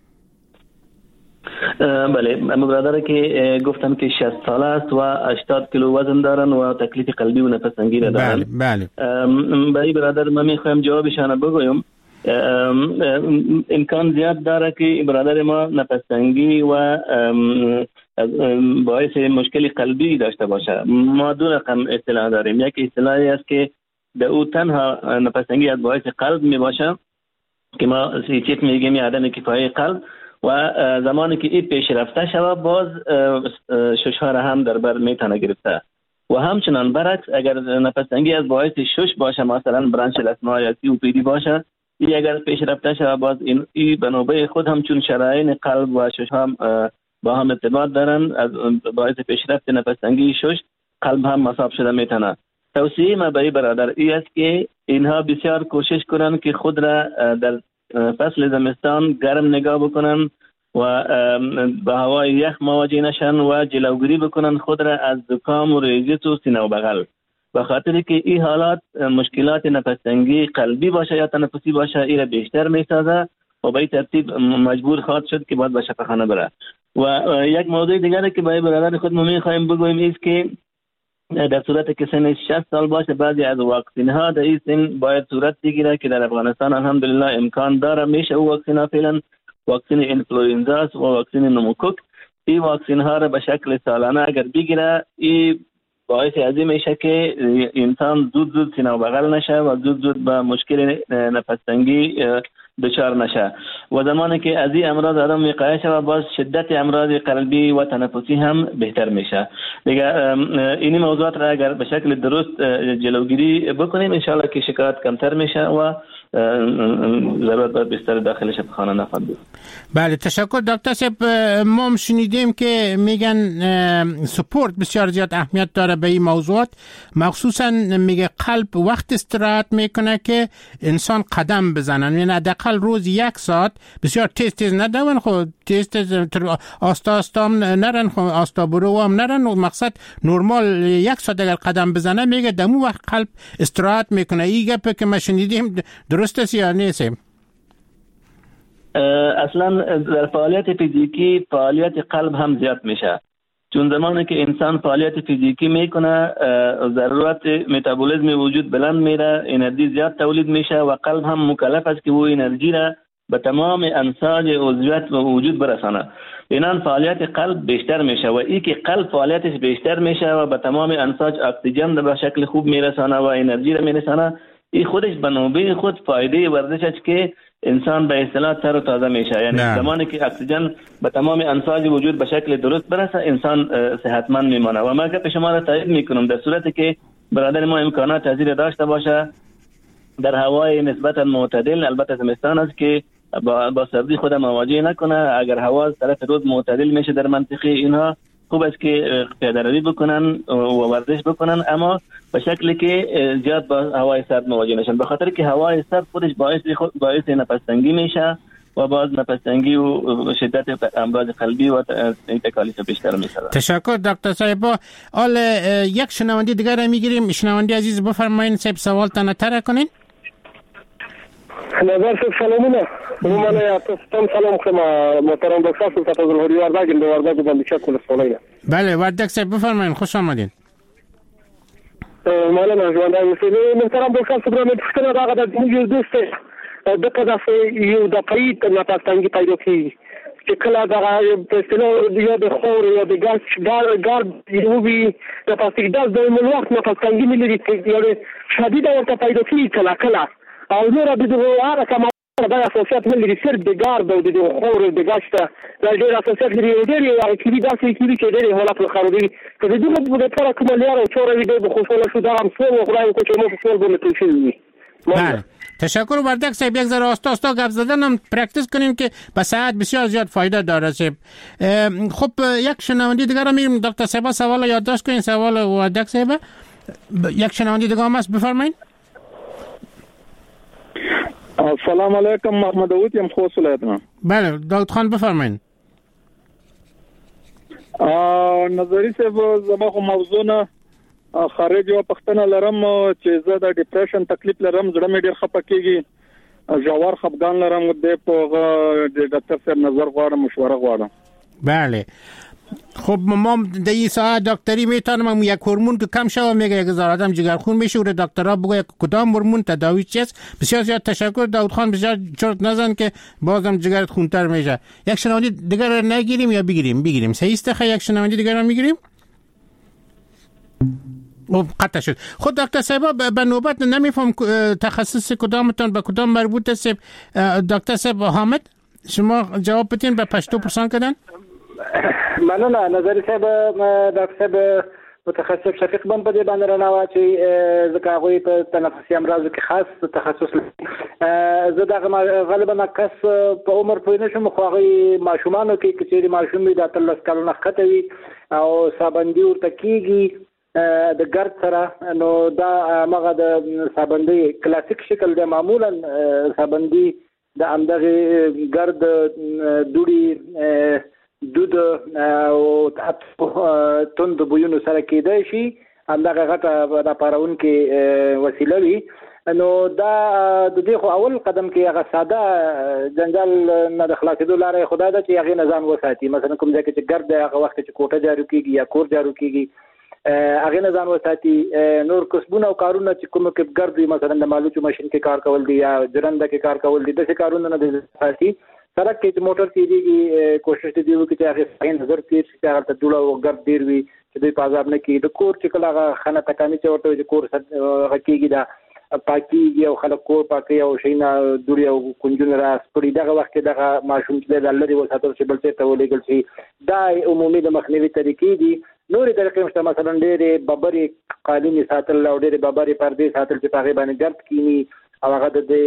Speaker 6: بله برادر که گفتم که 60 ساله است و 80 کیلو وزن دارن و تکلیف قلبی و نفس تنگی را دارن.
Speaker 5: بله
Speaker 6: برای برادر من میخوایم جوابشان بگویم. امکان زیاد داره که برادر ما نفس تنگی و باعث مشکل قلبی داشته باشه. ما دو رقم اصطلاح داریم. یک اصطلاحی است که در او تنها نفس‌تنگی از باعث قلب می باشه که ما سیتیت میگیم عدم کفایت قلب و زمانی که این پیشرفته شود باز شش‌ها را هم در بر میتونه گرفته و همچنان برعکس اگر نفس‌تنگی از باعث شش باشه مثلا برانچ اسما یا COPD باشه این اگر پیشرفته شود باز این به نوبه خود هم چون شرایط قلب و شش هم با هم ارتباط دارن از باعث پیشرفت نفس‌تنگی شش قلب هم مصاب شده میتونه. توصیه ما برای برادر این است که اینها بسیار کوشش کنند که خود را در فصل زمستان گرم نگاه بکنن و با هوای یخ مواجه نشن و جلوگیری بکنن خود را از زکام و ریزش و سینه و بغل، به خاطر که این حالات مشکلات نفس‌تنگی قلبی باشه یا تنفسی باشه این را بیشتر میسازه و به این ترتیب مجبور خواهد شد که باید به شفاخانه بره. و یک موضوع دیگری که برای برادر خود ما می‌خوایم بگوییم است که در صورت که سن 60 سال باشه بعضی از واکسین ها در این سن باید صورت بگیره که در افغانستان الحمدلله امکان داره میشه او واکسین ها فعلا واکسین اینفلوئنزا و واکسین نموکوک این واکسین ها را به شکل سالانه اگر بگیره این باعث ازی میشه که انسان زود سینه و بغل نشه و زود به مشکل نفس‌تنگی دچار نشه و زمانی که از این امراض آدم وقایه شود باز شدت امراض قلبی و تنفسی هم بهتر میشه. دیگه این موضوعات را اگر به شکل درست جلوگیری بکنیم انشالله که شکایت کمتر میشه و ضرورت باید بیشتر داخل شفاخانه نخواهد بود.
Speaker 5: بله تشکر دکتر صاحب. ما شنیدیم که میگن سپورت بسیار زیاد اهمیت داره به این موضوعات، مخصوصا میگه قلب وقت استراحت میکنه که انسان قدم بزنن، یعنی حداقل روز 1 ساعت بسیار تیز ندون، خب تیز آستا هم نرن، خب آستا برو هم نرن و مقصد نرمال 1 ساعت اگر قدم بزنه میگه دمو وقت قلب استراحت میکنه. این گپه که ما شنیدیم درست است یا نیست؟
Speaker 6: اصلا در فعالیت فیزیکی فعالیت قلب هم زیاد میشه، چون زمانی که انسان فعالیت فیزیکی میکنه ضرورت متابولیسم وجود بلند میره، انرژی زیاد تولید میشه و قلب هم مکلف است که او انرژی را به تمام انساج عضویت و وجود برسانه. اینان فعالیت قلب بیشتر میشه و این که قلب فعالیتش بیشتر میشه و به تمام انساج اکسیژن به شکل خوب میرسانه و انرژی را میرسانه، این خودش به نوبه خود فایده ورزش است که انسان به اصطلاح تر و تازه میشه. یعنی زمانی که اکسیژن به تمام انساج وجود به شکل درست برسه انسان صحتمند میمانه. و من که شما را تایید میکنم در صورتی که برادر ما امکانات تزریق داشته باشه در هوای نسبتا معتدل، البته زمستان است که با سردی خود مواجه نکنه، اگر هوا از طرف روز معتدل میشه در منطقه اینها خوب است که پیاده‌روی بکنن و ورزش بکنن، اما به شکلی که زیاد با هوای سرد مواجه نشن، به خاطر که هوای سرد خودش باعث نفس‌تنگی میشه و باز نفس‌تنگی و شدت امراض قلبی و تکالیف بیشتر میشه.
Speaker 5: تشکر دکتر صاحب. حال یک شنونده دیگر را میگیریم. شنونده عزیز بفرمایید صاحب سوالتان طرح کنین.
Speaker 7: نظر صاحب سلامونه. من تاسو سلام کوم محترم دکتر صاحب تاسو له وردګ د وردګ باندې شکل سوالای.
Speaker 5: بله وردګ صاحب بفرمایید، خوش آمدید.
Speaker 7: مولانا ژوندای اوسئ. محترم دکتر صاحب مې پوښتنه راغله د موږ دوست د قداسه یو د قید نفس‌تنګي پیدا کیږي چې کله دا په اصطلاح یا د خور یا د ګار یو وی د پاستیک د وخت نفس‌تنګي نه لري چې شدید ورته پیدا کیږي کله او نور د هغه کوم دا اساسات من لري صرف د ګار د خور د ګاشته د ډیر اساسات لري ډیر یو کلی داسې کلی چې ډیر حالات خرابي که د دغه په لپاره کوم لار او چورې د خوشاله شو دا هم څو خدای کو چې مو په ټول باندې توشي.
Speaker 5: بله تشکر وردک صاحب. یک ذره آستا گپ زدن هم پرکتیس کنیم که به صحت بسیار زیاد فایده داره صاحب. خب یک شنونده دیگر هم میریم دکتر صاحب سوال یادداشت کنین. سوال وردک صاحب. یک شنونده دیگر هم هست بفرمایید.
Speaker 7: السلام علیکم محمد داوود یم خوست ولایتنا.
Speaker 5: بله داوود خان بفرمایید.
Speaker 7: نظری صاحب زما خو موضوع نه خارج او پښتنه لرم چې زه د ډیپریشن تکلیف لرم، زړه مې ډیر خپه کیږي، جوار خپګان لرم، د ډاکټر صاحب نظر غواړم، مشوره غواړم.
Speaker 5: بله خب ما در این ساعت دکتری میتونم یک هورمون که کم شوه میگه یک هزار آدم جگرخون میشوره دکترها بگه کدام هورمون تداوی چیست. بسیار زیاد تشکر داود خان، بسیار چرت نزن که بازم جگرت خونتر میشه. یک شنونده دیگر نگیریم یا بگیریم صحیح است؟ یک شنونده دیگر رو میگیریم. قطع شد. خود دکتر صاحب به نوبت نمیفهم تخصص کدامتان به کدام مربوط است. دکتر صاحب حامد شما جواب بدین به پشتو پرسان کردن.
Speaker 2: مننه. نظر صاحب دکتر صاحب متخصص شفیق بن په دې باندې رانه چې ځکه هغوی په تنفسي امراضو کې خاص تخصص لري. زه دغه غالبا کس په عمر پوه نه شم، خو هغوی ماشومانو کې که چېرې ماشوم وي د 13 کالو نه ښکته وي او سابندي ورته کېږي د ګرد سره، نو دا هغه د سابندي کلاسیک شکل دی. معمولا سابندي د همدغې ګرد دوړي دود او تند بویونو سره کېدای شي، همدغه غټه راپارونکې وسیله وي. نو دا د دې خو اول قدم کې هغه ساده جنجال نه د خلاصېدو لاره خو دا ده چې هغې نه ځان وساتي. مثلا کوم ځای کې چې ګرد دی هغه وخت چې کوټه جارو کېږي یا کور جارو کېږي هغې نه ځان وساتي. نور کسبونه او کارونه چې کوم کې ګرد وي، مثلا د مالوچو ماشین کې کار کول دي یا جرنده کې کار کول دي، داسې کارونه نه د ساتي. سړک کې چې موټر تېرېږي کوشش دې دی وکړي چې هغې صحیح نظر تېر شي چې هغلته دوړه او ګرد ډېر وي چې دوی په عذاب نه کېږي. د کور چې کله هغه خانه تکامي چې ورته وي چې کور هغه کېږي دا پاکېږي او خلک کور پاکوي او شیونه دوړې او کنجونه راسپړي، دغه وخت کې دغه ماشوم چې دی د لرې وساتل شي، بل ځای ته ولېږل شي. دا عمومي د مخنیوي طریقې دي. نورې طریقې شته، مثلا ډېرې ببرې قالینې ساتل او ډېرې ببرې پردې ساتل چې په هغې باندې ګرد کیني او هغه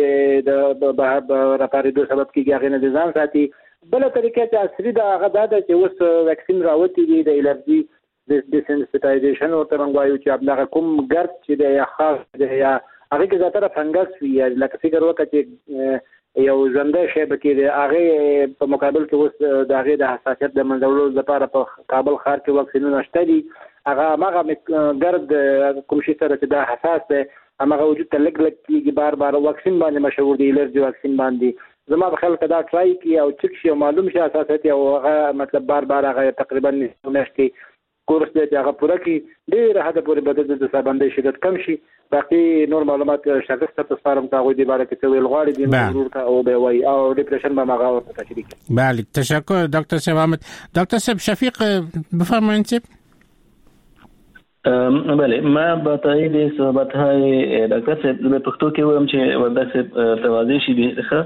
Speaker 2: د راپارېدو سبب کېږي، هغې نه د ځان ساتي. بله طریقه چې عصري ده هغه دا ده چې اوس ویکسین راوتي دي د الرجي ډیسنسټایزیشن ورته موږ وایو، چې همدغه کوم ګرد چې دی یا خاص دی یا هغې کې زیاتره فنګس وي، یا لکه فکر وکړه چې یو ژوندی شی به کې دی، هغې په مقابل کې اوس د هغې د حساسیت د منځولو لپاره په کابل ښار کې واکسینونه شته دي. هغه هماغه ګرد کوم شي سره چې دا حساس دی هماغه وجود ته لږ کېږي، بار بار واکسین باندې مشهور دی، الرجي واکسین باندې. زما په خیال که دا ټرای کړي او چک شي او معلوم شي حساسیت او هغه مطلب بار بار هغه تقریبا میاشتې کورس دی چې هغه پوره کړي، ډېره حده پورې به د سابندۍ شدت کم شي. باقي نور معلومات شخص ته تسپارم که هغوی دې باره کې څه ویل غواړي دې ضرور که او به وایي او ډیپریشن به هغه ورته تشریح کړي.
Speaker 5: بله تشکر دکتر صاحب حامد. دکتر صاحب شفیق بفرمایید.
Speaker 6: بله، ما با تایید صحبت‌های دکتر صاحب به پښتو کې وایم چې ورده صاحب توضیح شي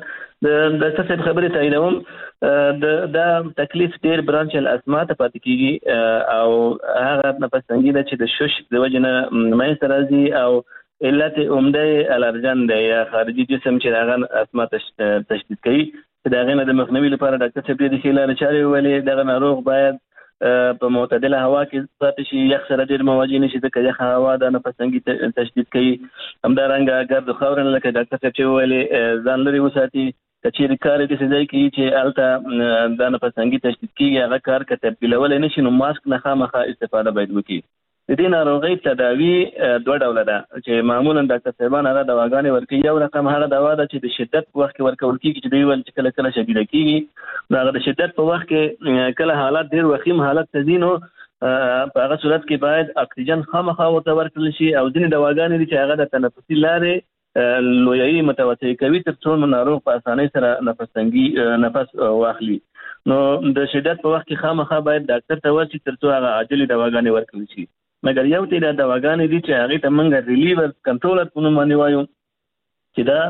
Speaker 6: د دکتر صاحب خبرې تاییدوم. دا تکلیف ډېر برانچ الاسما ته پاتې کېږي او هغه نفس تنګي ده چې د شش د وجې نه منځته راځي او علت عمده الرجن دی یا خارجي جسم چې هغه اسما تشدید کوي. چې د هغې نه د مخنیوي لپاره ډاکټر صاحب ډېرې ښې لارې چارې وویلې. دغه ناروغ باید په معتدله هوا کې پاتې شي، یخ سره ډېر مواجه نه شي ځکه یخه هوا د نفس تنګي تشدید کوي. همدارنګه ګرد و خاورو نه لکه ډاکټر صاحب چې وویلې ځان لرې وساتي. که چېرې کار یې داسې ځای کې چې هلته دا نفس تنګي تشدید کېږي هغه کار که تبدیلولی نه شي نو ماسک نه خامخا استفاده باید وکړي. د دې ناروغۍ تداوي دوه ډوله ده چې معمولا ډاکټر صاحبان هغه دواګانې ورکوي. یو رقم هغه دوا ده چې د شدت په وخت کې ورکول کېږي چې دوی ویل چې کله کله شدیده کېږي، نو هغه د شدت په وخت کې کله حالات ډېر وخیم حالت ته ځي، نو په هغه صورت کې باید اکسیجن خامخا ورته ورکړل شي. او ځینې دواګانې دي چې هغه د تنفسي لارې لویایي متوسع کوي تر څو ناروغ په اسانۍ سره نفس تنګي نفس واخلي. نو د شدت په وخت کې خامخا باید ډاکټر ته ورشي تر څو هغه عاجلې دواګانې ورکړل شي. مګر یو تعداد دواګانې دي چې هغې ته موږ ریلیور کنټرولر په نوم باندې وایو چې دا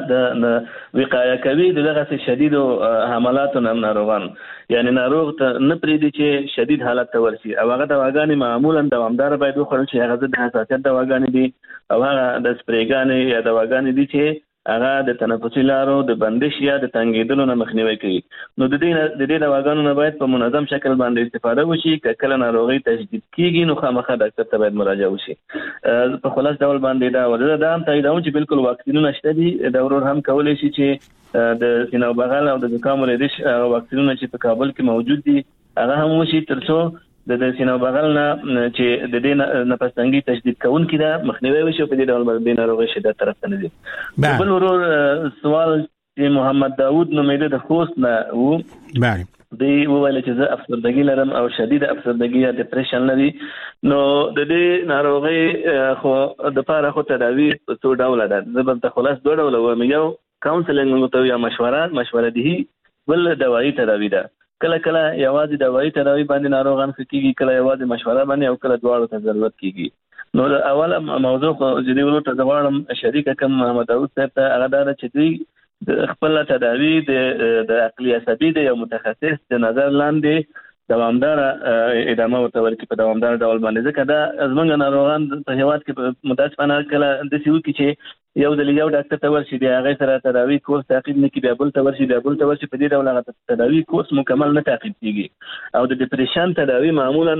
Speaker 6: د وقایه کوي د دغسې شدیدو حملاتو نه ناروغان، یعنی ناروغ ته نه پرېږدي چې شدید حالت ته ورشي. او هغه دواګانې معمولا دوامداره باید وخوړل شي. هغه ضد حساسیت دواګانې دي او هغه د سپریګانې یا دواګانې دي چې هغه د تنفسي لارو د بندش یا د تنګېدلو نه مخنیوی کوي. نو د دې دواګانو نه باید په منظم شکل باندې استفاده وشي. که کله ناروغي تشدید کېږي نو خامخا ډاکټر ته باید مراجعه وشي. په خلاص ډول باندې دا هم تاییدوم چې بالکل واکسینونه شته دي. دا ورور هم کولی شي چې د سینه او بغل او د زکام او ریش واکسینونه چې په کابل کې موجود دي هغه هم وشي تر څو د سینه او بغل نه چې د دې نفس تنګي تشدید کوونکي ده مخنیوی وشي. په دې ډول باندې ناروغي شدت طرف ته نه ځي. بل ورور سوال چې محمد داوود نومېده د خوست نه و.
Speaker 5: بله
Speaker 6: دی وویل چې زه افسردګي لرم او شدید افسردګي یا ډیپریشن لري. نو د دې ناروغي خو د پاره خو تداوی څو ډول ده. زه به د خلاص دوه ډول وایم، یو کاونسلینګ او یا مشوره دي، بل دوايي تداوی ده. کله کله یوازې دوايي تداوی باندې ناروغان کیږي، کله یوازې مشوره باندې، او کله دواړو ته ضرورت کیږي. نو اوله موضوع چې دی ورته زغړم شریک کوم محمد داوود صاحب ته هغه دا چې دی د خپل تداوی د عقلي عصبي د یو متخصص د نظر لاندې دوامدار ادامه ورته ورکړي په دوامدار ډول باندې، ځکه دا زمونږ ناروغان په هیواد کې متاسفانه کله د سیو کې چې یو د یو ډاکټر ته ورشي بیا هغه سره تداوی کورس تعقیب نه کړي، بیا بل ته ورشي په دې ډول هغه تداوی کورس مکمل نه تعقیب کیږي. او د ډیپریشن تداوی معمولا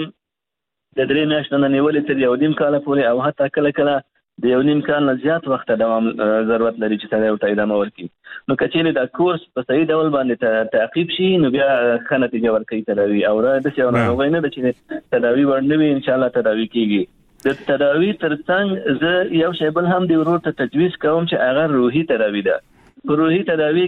Speaker 6: د 3 میاشتو نه نیولې تر 1.5 کال پورې، او حتی کله کله د 1.5 کال نه زیات وخت دوام ضرورت لري چې تداوی ته ادامه ورکړي. نو کچېرې دا کورس په صحیح ډول باندې تعقیب شي نو بیا ښه نتیجه ورکوي تداوی. او را د څه ناروغي نه ده چې تداوی ورنوي، ان شاء الله تداوی کیږي. د تداوی ترڅنګ زه یو شی بل هم د ورور ته تجویز کوم چې هغه روحي تداوی ده. په روحي تداوی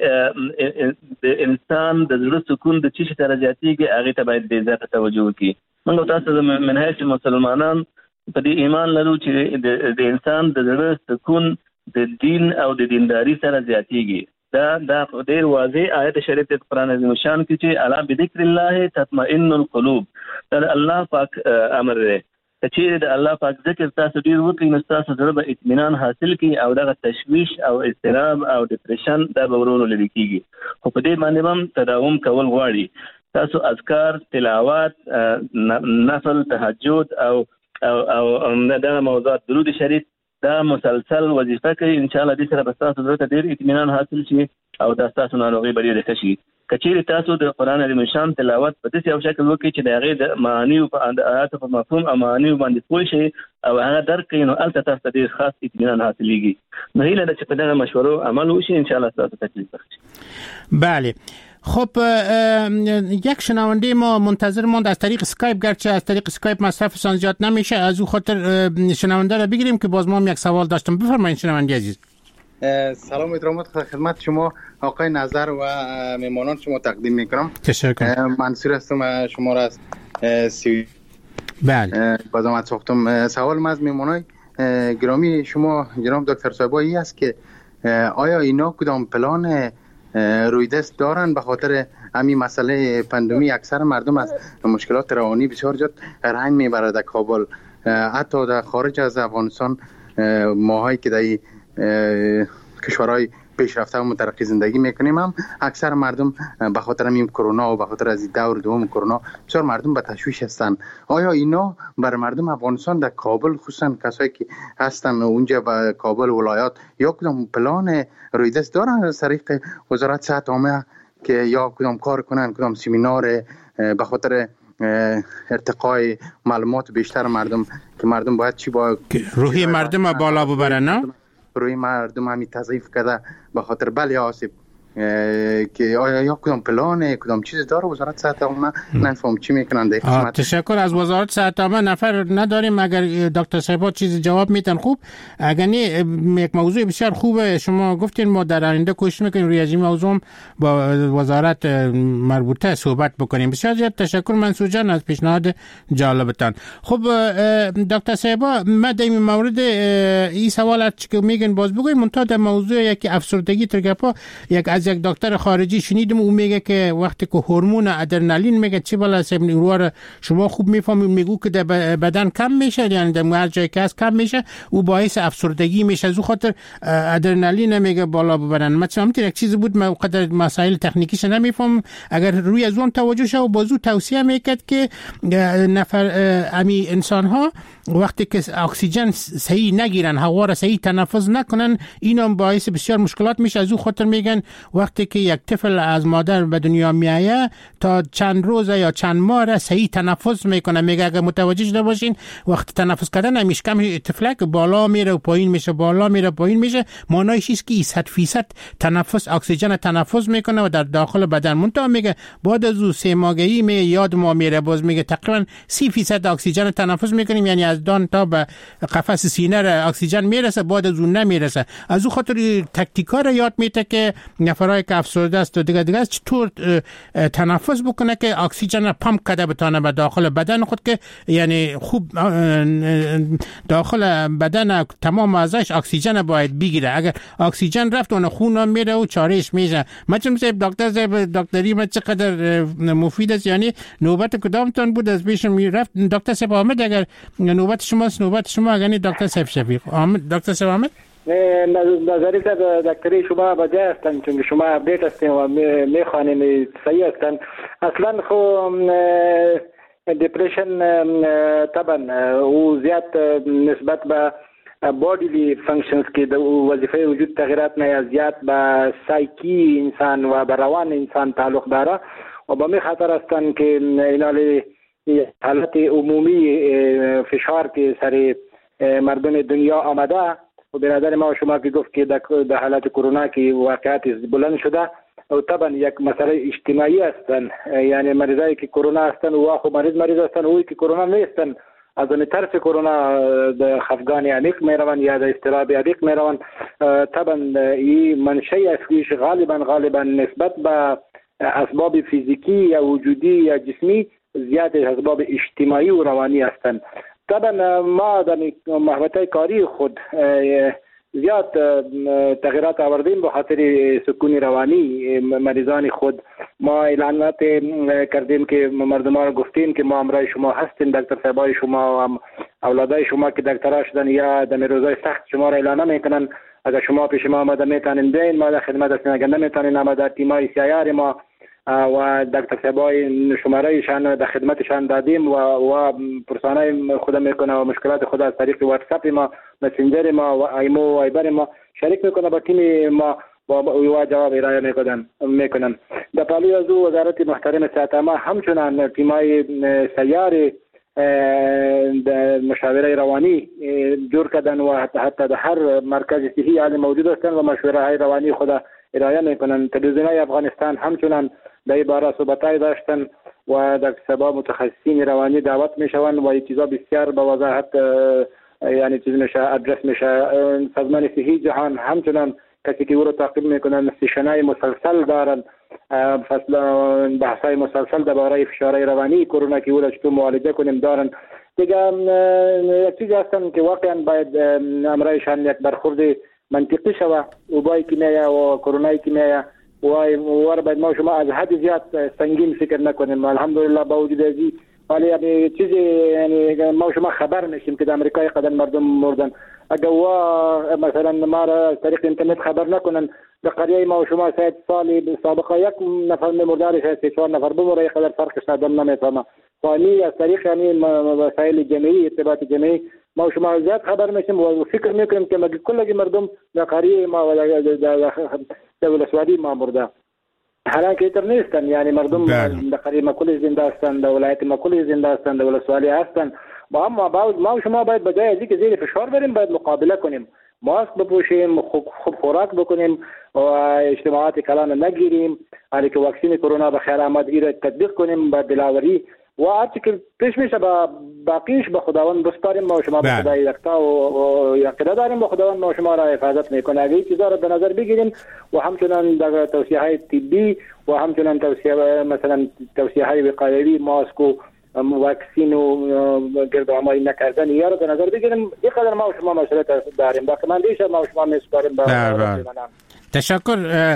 Speaker 6: کې د انسان د زړه سکون د چی سره زیاتېږي، هغه ته باید د زیاته توجه وکړي. موږ تاسو د منهج مسلمانان په دې ایمان لرو چې د انسان د زړه سکون د دین او د دینداری سره زیاتېږي. دا ډېر واضح آیت شریف د قرآن عظیم شان کې چې الا بذکر الله تطمئن القلوب، دا الله پاک امر دی. چې د الله پاک ذکر تاسو ډیر وکړئ نو تاسو زړه به اطمینان حاصل کړي او دغه تشویش او اضطراب او ډیپریشن دا به ورونو لري کیږي. خو په دې باندې هم تداوم کول غواړي. تاسو اذکار، تلاوت، نفل، تهجد او دا موضوعات درود شریف دا مسلسل وظیفه کوي. ان شاء الله دې سره به تاسو زړه ته ډیر اطمینان حاصل شي او دا تاسو ناروغي به ډیره ښه شي. کچېرې تاسو د قرآن عظیم شان تلاوت په داسې یو شکل وکړئ چې د هغې د معانیو په آیاتو په مفهوم او معانیو باندې پوه شئ او هغه درک کړئ، نو هلته تاسو ته ډېر خاص اطمینان حاصلېږي. نو هیله ده چې په دغه مشورو عمل وشي، انشاءالله تاسو تکلیف بخشي.
Speaker 5: بله. خب یک شنونده ما منتظر ماند از طریق اسکایپ، گرچه از طریق اسکایپ مصرفشان زیاد نمیشه، از او خاطر شنونده را بگیریم که باز ما هم یک سوال داشتم. بفرمایید شنونده عزیز.
Speaker 10: سلام و احترامات خدمت شما آقای نظر و مهمانان شما تقدیم میکنم.
Speaker 5: تشکر.
Speaker 10: منصور هستم، شما را از
Speaker 5: بله
Speaker 10: باز آمد ساختم. سوال از مهمانای گرامی شما جناب دکتر صاحبایی است که آیا اینا کدام پلان روی دست دارن به خاطر همین مسئله پاندمی؟ اکثر مردم از مشکلات روانی بسیار زیاد رنج میبره در کابل، حتی در خارج از افغانستان ماهایی که در کشورهای پیشرفته و مترقی زندگی میکنیم هم اکثر مردم به خاطر همین کرونا و به خاطر از دور دوم کرونا بسیار مردم به تشویش هستند. آیا اینا بر مردم افغانستان در کابل خصوصا کسایی که هستن اونجا به کابل ولایات یا کدام پلان روی دست دارن از طریق وزارت صحت عامه که یا کدام کار کنن، کدام سمینار به خاطر ارتقای معلومات بیشتر مردم که مردم باید چی با
Speaker 5: روحی مردم بالا ببرن؟ نه
Speaker 10: روی مردم همی تضعیف کرده به خاطر بله آسیب که آیا یا کدام پلان کدام چیز داره وزارت صحت عامه؟ نفهم چی میکنن در قسمت.
Speaker 5: تشکر. از وزارت صحت عامه نفر نداریم، اگر دکتر صاحب چیز جواب میتن خوب، اگر نه یک موضوع بسیار خوبه شما گفتین، ما در آینده کوشش میکنیم روی این موضوع با وزارت مربوطه صحبت بکنیم. بسیار زیاد تشکر منصور جان از پیشنهاد جالبتان. خب دکتر صاحب ما در این مورد این سوالات که میگن باز بگویم، منتها در موضوع یکی افسردگی ترگپا از یک دکتر خارجی شنیدم او میگه که وقتی که هورمون ادرنالین میگه چی بالا سیمنور شما خوب میفهمید، میگو که در بدن کم میشه، یعنی در هر جایی که هست کم میشه، او باعث افسردگی میشه، از خاطر ادرنالین میگه بالا ببرن. مثلا همین یک چیز بود ما قدر مسائل تکنیکیش نمیفهم، اگر روی از اون توجه شه و بازو توصیه میکرد که نفر امی انسان ها وقتی که اکسیژن صحیح نگیرن، هوا را صحیح تنفس نکنن، اینا باعث بسیار مشکلات میشه. از او خاطر میگن وقتی که یک طفل از مادر به دنیا میایه تا چند روز یا چند ماه را صحیح تنفس میکنه. میگه اگر متوجه شده باشین وقتی تنفس کردن همیشه کم طفلک بالا میره و پایین میشه، بالا میره پایین میشه، معنایش است که 100% تنفس اکسیژن تنفس میکنه و در داخل بدن. منتها میگه بعد از 3 ماهگی می یاد ما میره، باز میگه تقریبا 30% اکسیژن تنفس میکنیم، یعنی از یزدان تا به قفس سینه را اکسیژن میرسه، بعد از اون نمیرسه. از اون خاطر تکتیکا را یاد میده که نفرای که افسرده است و دیگه چطور تنفس بکنه که اکسیژن را پمپ کرده بتانه به داخل بدن خود، که یعنی خوب داخل بدن تمام ازش اکسیژن باید بگیره. اگر اکسیژن رفت اون خون میره و چارهش میشه. مثلا دکتری ما چقدر مفید است. یعنی نوبت کدامتون بود از پیش میرفت دکتر صاحب آمد؟ اگر نوبت شماست نوبت شما، اگر دکتر صاحب شفیق آمد. دکتر صاحب آمد؟
Speaker 2: نظری صاحب دکتری شما بجای هستن، چون شما اپدیت هستین و میخوانین صحیح هستن. اصلا خو دیپریشن طبعا او زیاد نسبت به بودیلی فانکشنز که د وظیفه وجود تغییرات نه زیاد به سایکی انسان و به روان انسان تعلق داره و به می خاطر هستن که اینالی حالت عمومی فشار که سر مردم دنیا آمده و به نظر ما شما که گفت که در حالت کرونا که واقعیت بلند شده و طبعا یک مسئله اجتماعی هستن. یعنی مریضایی که کرونا هستن و خو مریض هستن و که کرونا نیستن از اون طرف کرونا د خفگان عمیق میروند یا د اضطراب عمیق میروند. طبعا این منشأ اصلیش غالبا نسبت به اسباب فیزیکی یا وجودی یا جسمی زیاد اسباب اجتماعی و روانی هستند. طبعا ما در محوطه کاری خود زیاد تغییرات آوردیم به خاطر سکون روانی مریضان خود. ما اعلانات کردیم که مردمان را گفتیم که ما همراه شما هستیم، دکتر صاحبای شما و اولادای شما که دکترها شدن یا در روزهای سخت شما را اعلان میکنن. اگر شما پیش ما آمده میتونین بیاین، ما در خدمت هستیم. اگر نمیتونین ما در تیمای سیار ما و دکتر صاحبای شمارهشان در خدمتشان دادیم و پرسانای خود میکنه و مشکلات خود از طریق واتساپ ما، مسنجر ما و ایمو و ایبر ما شریک میکنه با تیم ما و جواب ارائه میکنن. در پالی از وزارت محترم صحت ما همچنان تیمای سیار مشاوره روانی جور کردن و حتی در هر مرکز صحی حال موجود هستند و مشوره های روانی خود ارائه میکنن. تلویزیون‌های افغانستان همچنان در این باره صحبت‌های داشتن و در سبا متخصصین روانی دعوت میشوند و این چیزا بسیار با وضاحت یعنی چیز میشه ادرس میشه. سازمان صحی جهان همچنان کسی که او رو تعقیب میکنن سیشنای مسلسل دارن، فصل بحثای مسلسل درباره فشارهای روانی کرونا که او را چطور معالجه کنیم دارن. دیگه یک چیزی هستن که واقعا باید امرایشان یک برخورد منطقی شوه. وبای که میایه و کرونایی که میایه و باید ما شما از حد زیاد سنگین فکر نکنیم. الحمدلله با وجود ازی ولی یعنی چیزی یعنی ما شما خبر نشیم که در امریکای قدر مردم مردن. اگر مثلا ما را از طریق اینترنت خبر نکنن در قریه ما شما شاید سالی سابقه یک نفر مردار شاید 4 نفر بمره قدر فرقش ندم نمیفهمه. فانی از طریق یعنی وسایل جمعی ارتباط جمعی ما شما زیاد خبر میشیم و فکر میکنیم که مگه کل مردم در قریه ما و در ولسوالی ما مرده. حالانکه اینطور نیستن. یعنی مردم در قریه ما کلی زنده هستند، در ولایت ما کلی زنده هستند، در ولسوالی هستند. ما شما باید بجای از اینکه زیر فشار بریم باید مقابله کنیم، ماسک بپوشیم، خوب خوراک بکنیم و اجتماعات کلان نگیریم. حالی که واکسین کرونا بخیر آمد ایره تطبیق کنیم با دلاوری و هرچی که پیش میشه با باقیش به خداوند بسپاریم. ما شما به خدای یکتا و یقین داریم به خداوند ما شما را حفاظت میکنه. اگه این چیزا را به نظر بگیریم و همچنان در توصیه های طبی و همچنان مثلا توصیه های وقایوی ماسک و واکسین و گردآمایی نکردن یا رو به نظر بگیریم، اینقدر ما شما مسئولیت داریم. باقی من دیشه ما شما میسپاریم به
Speaker 5: تشکر.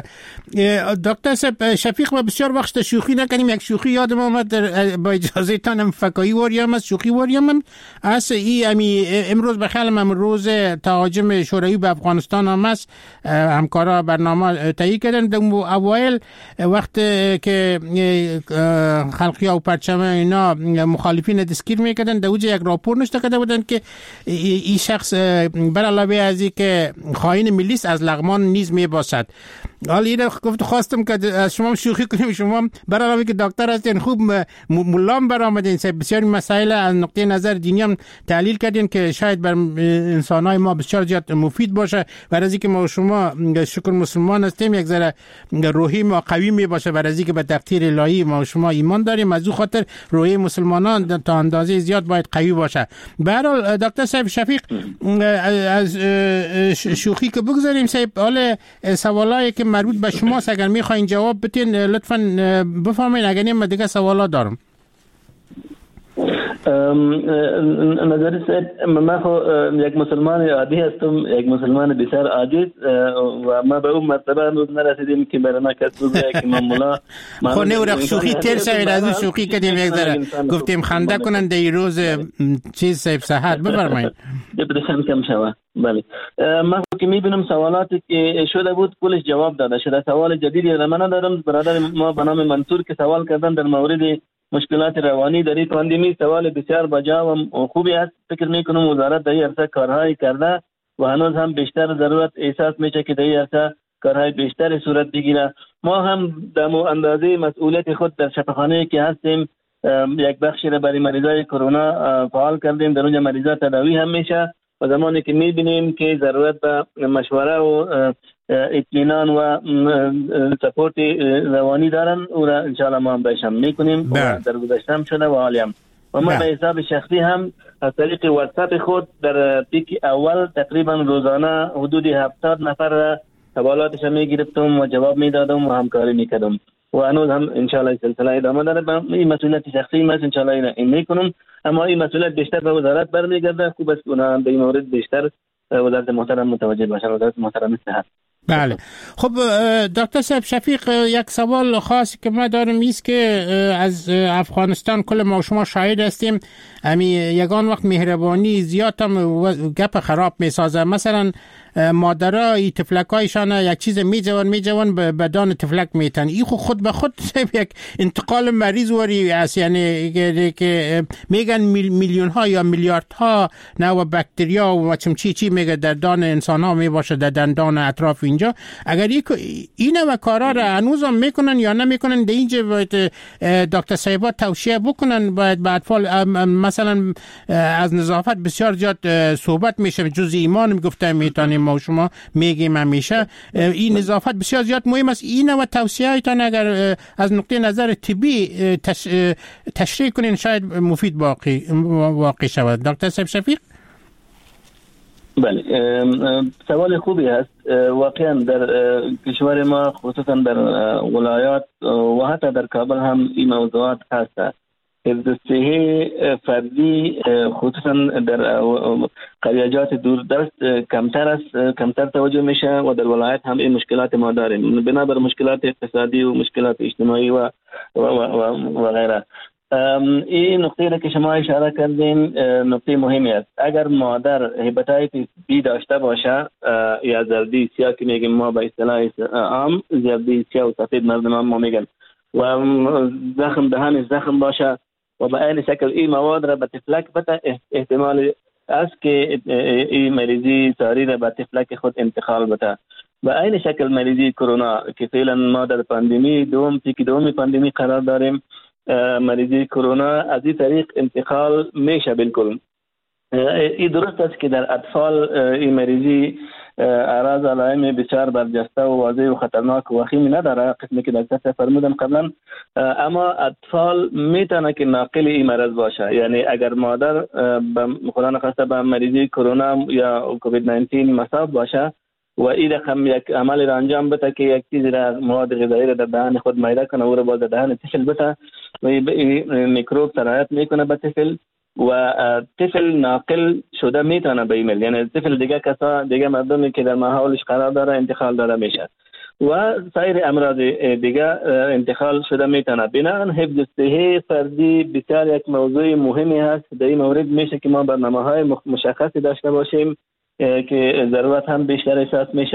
Speaker 5: دکتر شفیق ما بسیار وقت شوخی نکنیم. یک شوخی یادم آمد با اجازه تانم فکایی واریم است شوخی واریم است امروز بخیالم روز تهاجم شوروی به افغانستان هم است. همکارا برنامه تهیه کردن در اوایل وقت که خلقی و پرچم اینا مخالفین دستگیر میکردن در اوج یک راپور نشته کرده بودن که این شخص بر علاوه از این که خائن ملی از لغمان نیز میباسد. حالا این گفت خواستم که از شما شوخی کنیم، شما برای علاوه که دکتر هستین خوب ملام برآمدین، بسیاری مسائل از نقطه نظر دینی هم تحلیل کردین که شاید بر انسان‌های ما بسیار زیاد مفید باشه. برای اینکه ما شما شکر مسلمان هستیم، یک ذره روحی ما قوی می باشه، برای اینکه به تقدیر الهی ما شما ایمان داریم، از اون خاطر روحی مسلمانان تا اندازه زیاد باید قوی باشه. به هر حال دکتر صاحب شفیق، از شوخی که بگذاریم صاحب، حالا سوالایی که مربوط به شما اگر میخواین جواب بدین لطفاً بفرمایید، اگر نه من دیگه سوالا دارم.
Speaker 6: نظر صاحب، من یک مسلمان عادی هستم، یک مسلمان بسیار عاجز و ما به اون مرتبه هنوز نرسیدیم که برای ما کس بگه که من مولا
Speaker 5: خب نه ورق شوخی تیر شوید، از اون شوخی کردیم یک ذره گفتیم خنده کنن در روز چیز صاحب صحت. بفرمایید.
Speaker 6: بدشم کم شوه. بله، من که میبینم سوالاتی که شده بود کلش جواب داده شده. سوال جدیدی من ندارم. برادر ما به نام منصور که سوال کردن در مورد مشکلات روانی در این پاندمی، سوال بسیار بجا و خوبی است. فکر میکنم وزارت در این عرصه کارهایی کرده و هنوز هم بیشتر ضرورت احساس میشه که در این عرصه کارهای بیشتر صورت بگیره. ما هم در اندازه مسئولیت خود در شفاخانه که هستیم یک بخشی را برای مریضای کرونا فعال کردیم. در اونجا مریضا تداوی هم میشه و زمانی که میبینیم که ضرورت به مشوره و اطمینان و سپورت روانی دارن، او را انشاءالله ما هم بهشم میکنیم و در گذشته هم شده و حالی هم. و ما به حساب شخصی هم از طریق واتساپ خود در پیک اول تقریبا روزانه حدود 70 نفر سوالاتش میگرفتم و جواب میدادم و همکاری میکردم و هنوز هم انشاءالله سلسله ادامه داره. این مسئولیت شخصی ما انشاءالله این میکنم، اما این مسئولیت بیشتر به وزارت برمیگرده. خوب است اونها به این مورد بیشتر وزارت محترم متوجه باشن، وزارت محترم صحت.
Speaker 5: بله. خب دکتر صاحب شفیق، یک سوال خاصی که ما دارم ایست که از افغانستان کل ما شما شاهد هستیم، یگان وقت مهربانی زیاد هم گپ خراب میسازه. مثلا مادرای تفلکایشان یک چیز میجوان به دان تفلک میتن. این خود به خود یک انتقال مریض وری است، یعنی که میگن میلیون ها یا میلیارد ها نوع باکتریا و چی میگه در دان انسان ها میباشه، در دندان اطراف اینجا. اگر این و کارا را هنوزم میکنن یا نمیکنن، در اینجا باید دکتر صاحبا توصیه بکنن. باید به اطفال مثلا از نظافت بسیار زیاد صحبت میشه، جز ایمان میگفتن میتونیم ما شما میگیم همیشه این نظافت بسیار زیاد مهم است. این و توصیه‌تان اگر از نقطه نظر طبی تشریح کنین شاید مفید واقع شود. دکتر صاحب شفیق.
Speaker 6: بله، سوال خوبی است. واقعا در کشور ما خصوصا در ولایات و حتی در کابل هم این موضوعات هست. حفظ صحی فردی خصوصا در قریجات دوردست کمتر است، کمتر توجه میشه و در ولایت هم این مشکلات ما داریم بنابر مشکلات اقتصادی و مشکلات اجتماعی و غیره. این نقطه را که شما اشاره کردین نقطه مهمی است. اگر مادر هپاتیتس بی داشته باشه یا زردی سیاه که میگیم ما به اصطلاح عام زردی سیاه و سفید مردم ما میگن و زخم دهان زخم باشه و به این شکل این مواد را به تفلک بده، احتمال است که این مریضی ساری را به تفلک خود انتقال بده. به این شکل مریضی کرونا که فعلا ما در پاندمی دوم پاندمی قرار داریم، مریضی کرونا از این طریق انتقال میشه. بالکل این درست است که در اطفال این مریضی اعراض علائم بسیار برجسته و واضح و خطرناک و وخیمی نداره، قسمی که دکتر فرمودن قبلا، اما اطفال میتونه که ناقل این مرض باشه. یعنی اگر مادر خدا نخواسته به مریضی کرونا یا کووید 19 مصاب باشه و این رقم یک عمل را انجام بده که یک چیزی را مواد غذایی را در دهان خود میده کنه او را باز در دهان طفل بده و این میکروب سرایت میکنه به طفل و طفل ناقل شده میتونه به ایمیل، یعنی طفل دیگه مردمی که در ماحولش قرار داره انتقال داده میشه و سایر امراض دیگه انتقال شده میتونه. بنابراین حفظ صحی فردی بسیار یک موضوع مهمی هست. در این مورد میشه که ما برنامه‌های مشخصی داشته باشیم که ضرورت هم بیشتر احساس میشه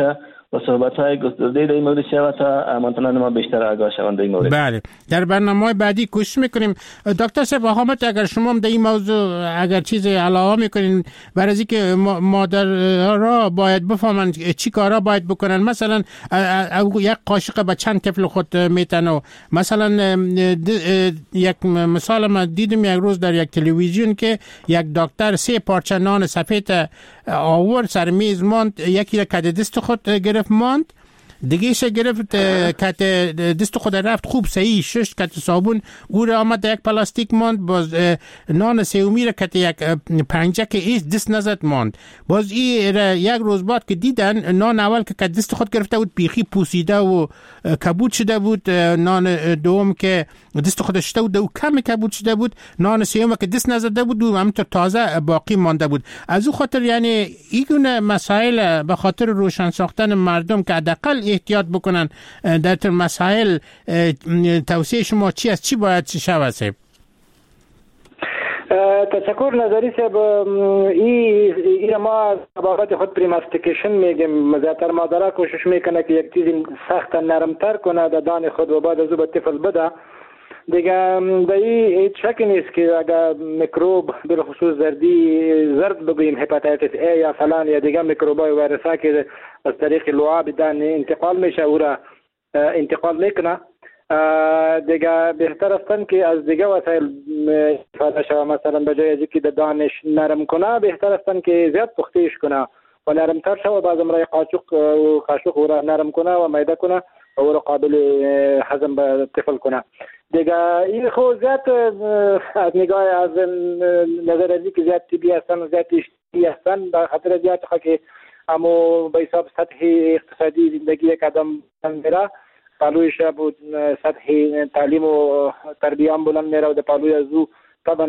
Speaker 6: و صحبت‌های گسترده در این مورد شود تا منطقه ما بیشتر آگاه شوند در این مورد.
Speaker 5: بله، در برنامه‌های بعدی کوشش می‌کنیم. دکتر صاحب حامد، اگر شما در این موضوع اگر چیز علاوه می‌کنین برای اینکه مادرها باید بفهمند چی کارا باید بکنن، مثلا یک قاشق به چند طفل خود میتن، مثلا یک مثال ما دیدم یک روز در یک تلویزیون که یک دکتر 3 پارچه نان سفید آورد سر میز ماند، یکی را کد دست خود گرفت ماند، دیگه‌ش گرفت کت دست خود رفت خوب صحیح 6 کت صابون او را آمد یک پلاستیک ماند، باز نان سومی را کت یک پنجه که ایش دست نزد ماند، باز این یک روز بعد که دیدن نان اول که کت دست خود گرفته بود بیخی پوسیده و کبود شده بود، نان دوم که دست خود شده بود و کم کبود شده بود، نان سوم که دست نزده بود و همینطور تازه باقی مانده بود. از او خاطر یعنی این مسائل به خاطر روشن ساختن مردم که حداقل احتیاط بکنن در تر مسائل، توصیه شما چی است؟ چی باید شود؟
Speaker 2: تشکر نظری صاحب. این ما بابت خود پریماستیکیشن میگیم، زیادتر مادرها کوشش میکنه که یک چیز سخت نرمتر کنه در دان خود و بعد از او به طفل بده. دیگه در این هیچ شکی نیست که اگر میکروب بالخصوص زرد بگوییم هپاتیتس ای یا فلان یا دیگه میکروبای ویروسا که از طریق لعاب دان انتقال میشه او را انتقال میکنه، دیگه بهتر است که از دیگه وسایل استفاده شود. مثلا به جای از اینکه دانش نرم کنه بهتر است که زیاد پختیش کنه و نرمتر شود، بعض امرای قاشق او را نرم کنه و میده کنه و او را قابل هضم به طفل کنه. دیگه این خود زیاد از نگاه از نظر ازی که زیاد طبی هستن و زیاد اشتی هستن، به خاطر زیاد که اما به حساب سطح اقتصادی زندگی یک آدم میره، پالویش بود سطح تعلیم و تربیه هم بلند میره و در پالوی از او طبعا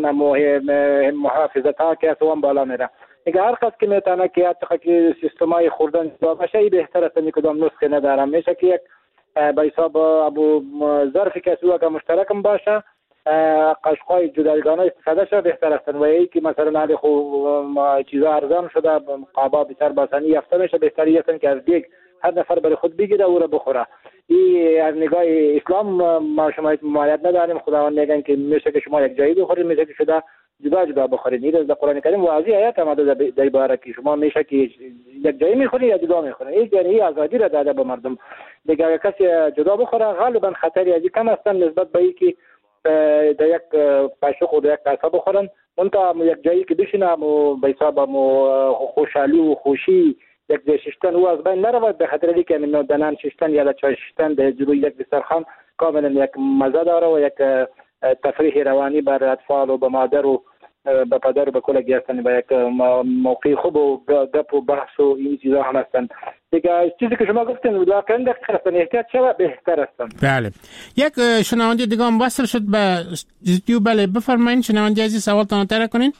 Speaker 2: محافظت ها که هم بالا میره. دیگه هر قصد که میتونه که حتی که سیستم های خوردن جدا بشه، این بهتر است که کدام نسخه ندارم. میشه که یک به حساب ابو ظرفی که سوی که مشترکم باشه قاشقای جداگانه استفاده شه بهتر است. و ای که مثلا علی خو چیزا ارزان شده قابا بسر باسنی یافته میشه، بهتری است که از دیگ هر نفر برای خود بگیره و را بخوره. این از نگاه اسلام ما شما ممانعت نداریم. خداوند میگن که میشه که شما یک جایی بخورید، میشه که شده جدا جدا بخورید. این در قرآن کریم واضح آیات آمده در باره که شما میشه که یک جایی میخورید یا جدا میخورید. این یعنی آزادی را داده به مردم. دیگه اگر کسی جدا بخوره غالبا خطری از کم است نسبت به اینکه در یک قاشق و در یک کاسه بخورن. منتها یک جایی که بشینه و به حساب خوشحالی و خوشی یک جای ششتن او از بین نرود، به خاطر اینکه من دنان ششتن یا چای ششتن در جلوی یک دسترخوان کاملا یک مزه داره و یک تفریح روانی بر اطفال و به مادر و به پدر و به کل گرفتن به یک موقع خوب و گپ و بحث و این چیزا هم هستن. دیگه چیزی که شما گفتین واقعا دقیق هستن، احتیاط شود بهتر هستن.
Speaker 5: بله. یک شنونده دیگه هم وصل شد به استودیو. بله بفرمایید شنونده عزیز، سوالتان طرح کنین.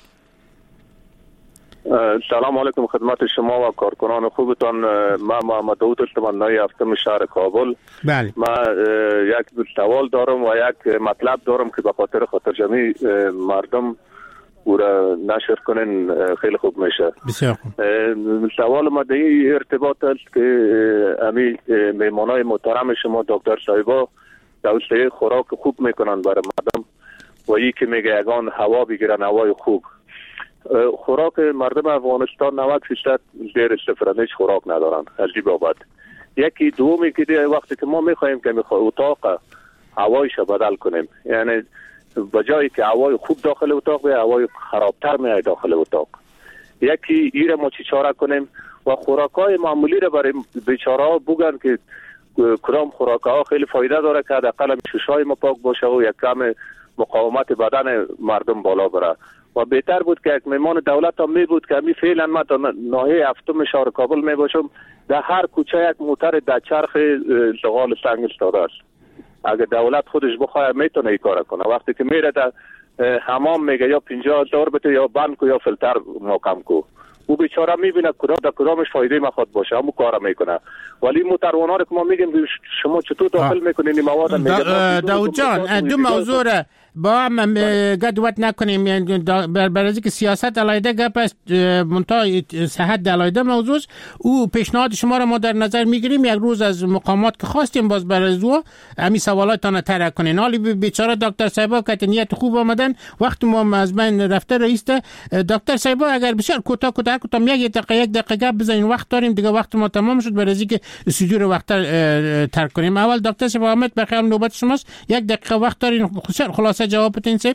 Speaker 11: سلام علیکم خدمت شما و کارکنان خوبتان. من محمد داوود تمنای هفتم شهر کابل.
Speaker 5: بله.
Speaker 11: من یک سوال دارم و یک مطلب دارم که به خاطر جمعی مردم او را نشر کنین خیلی خوب میشه.
Speaker 5: بسیار خوب.
Speaker 11: سوال ما در این ارتباط است که امی میمانای محترم شما دکتر صاحبا توصیه خوراک خوب میکنن برای مردم و یکی که میگه یگان هوا بگیرن، هوای خوب. خوراک مردم افغانستان 90% زیر صفر، هیچ خوراک ندارن. عجیب بابت. یکی دومی که وقتی که ما میخوایم که اتاق هوایش بدل کنیم، یعنی بجایی که هوای خوب داخل اتاق به هوای خرابتر میاد داخل اتاق، یکی ایره ما چی چاره کنیم و خوراکای معمولی رو برای بیچاره ها بگن که کدام خوراک‌ها خیلی فایده داره که حداقل ششای ما پاک باشه و یک کم مقاومت بدن مردم بالا بره. و بهتر بود که یک میمان دولت هم می بود که همی فعلا من تا ناحیه هفتم شهر کابل می باشم، در هر کوچه یک موتر در چرخ زغال سنگ استاده است. اگر دولت خودش بخواه میتونه این کار کنه. وقتی که میره در حمام میگه یا 50 دور بده یا بند کو یا فیلتر محکم کو، او بیچاره میبینه کدامش فایده میخواد باشه همون کارا میکنه. ولی موتروان‌ها که ما میگیم شما چطور داخل میکنین این مواد؟
Speaker 5: داود جان دو موضوع را با هم گدوت نکنیم، یعنی برای که سیاست علایده گپ است، منتها صحت علایده موضوع. او پیشنهاد شما را ما در نظر میگیریم، یک روز از مقامات که خواستیم باز برای زو همین سوالاتان طرح کنین. حالی بیچاره دکتر صاحبا که نیت خوب آمدن، وقت ما از بین رفته رئیس. دکتر صاحبا اگر بسیار کوتاه یک دقیقه گپ بزنین، وقت داریم دیگه، وقت ما تمام شد برای اینکه استودیو رو وقت ترک کنیم. اول دکتر صاحب احمد بخیر نوبت شماست، یک دقیقه وقت دارین، خلاصه جواب بدین صاحب.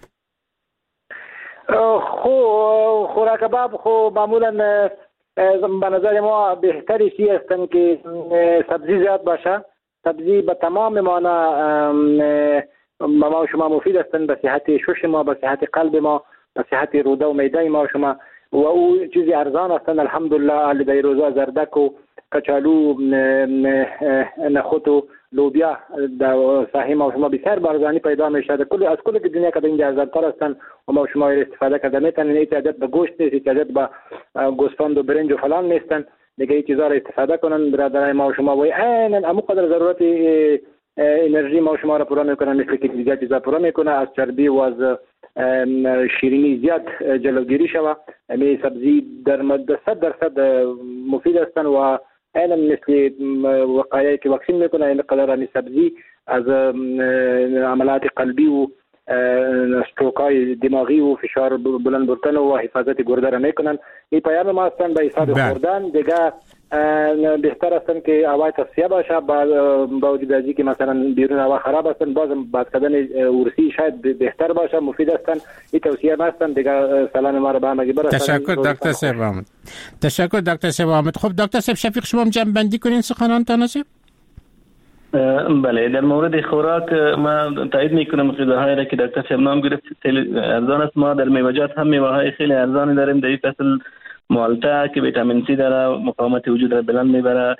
Speaker 2: خوراک کباب خو معمولا به نظر ما بهتری چیز هستن که سبزی زیاد باشه. سبزی به تمام معنا ما و شما مفید هستن، به صحت شش ما، به صحت قلب ما، به صحت روده و معده ما و شما. و او چیزی ارزان هستن الحمدلله. در روزا زردک و کچالو، نخود و لوبیا در ساحه ما و شما بسیار بارزانی پیدا میشه. از کل دنیا که اینجا ارزانتر هستن و ما و شما استفاده کرده میتونن. احتیاجات به گوشت نیست، احتیاجات به گوسفند و برنج و فلان نیستن. دیگه این چیزا رو استفاده کنن برادرای ما و شما. و عیناً همون قدر ضرورت انرژی ما و شما را پورا میکنن، مثل که دیگه چیزا پورا میکنه. از چربی و از شیرینی زیاد جلوگیری شوه. همین سبزی در 100% مفید هستن و عیناً مثل وقایعی که واکسین میکنه، این قدر همین سبزی از عملات قلبی و استروکای دماغی و فشار بلند بردن و حفاظت گرده را میکنن. این پیام ما هستن به حساب خوردن. دیگه بهتر هستن که هوای تصفیه باشه، با وجود از اینکه مثلا بیرون هوا خراب هستن، بازم باد کردن ورسی شاید بهتر باشه، مفید هستن. این توصیه ما هستن. دیگه سلام ما را به همگی برسونید.
Speaker 5: تشکر دکتر صاحب احمد. تشکر دکتر صاحب احمد. خب دکتر صاحب شفیق شما هم جمع بندی کنین سخنانتان هست؟
Speaker 6: بله، در مورد خوراک ما تایید میکنم غذاهایی را که دکتر صاحب نام گرفت خیلی ارزان است. ما در میوه‌جات هم میوه‌های خیلی ارزانی داریم. در این فصل مالتا که ویتامین سی داره، مقاومت وجود را بلند میبره،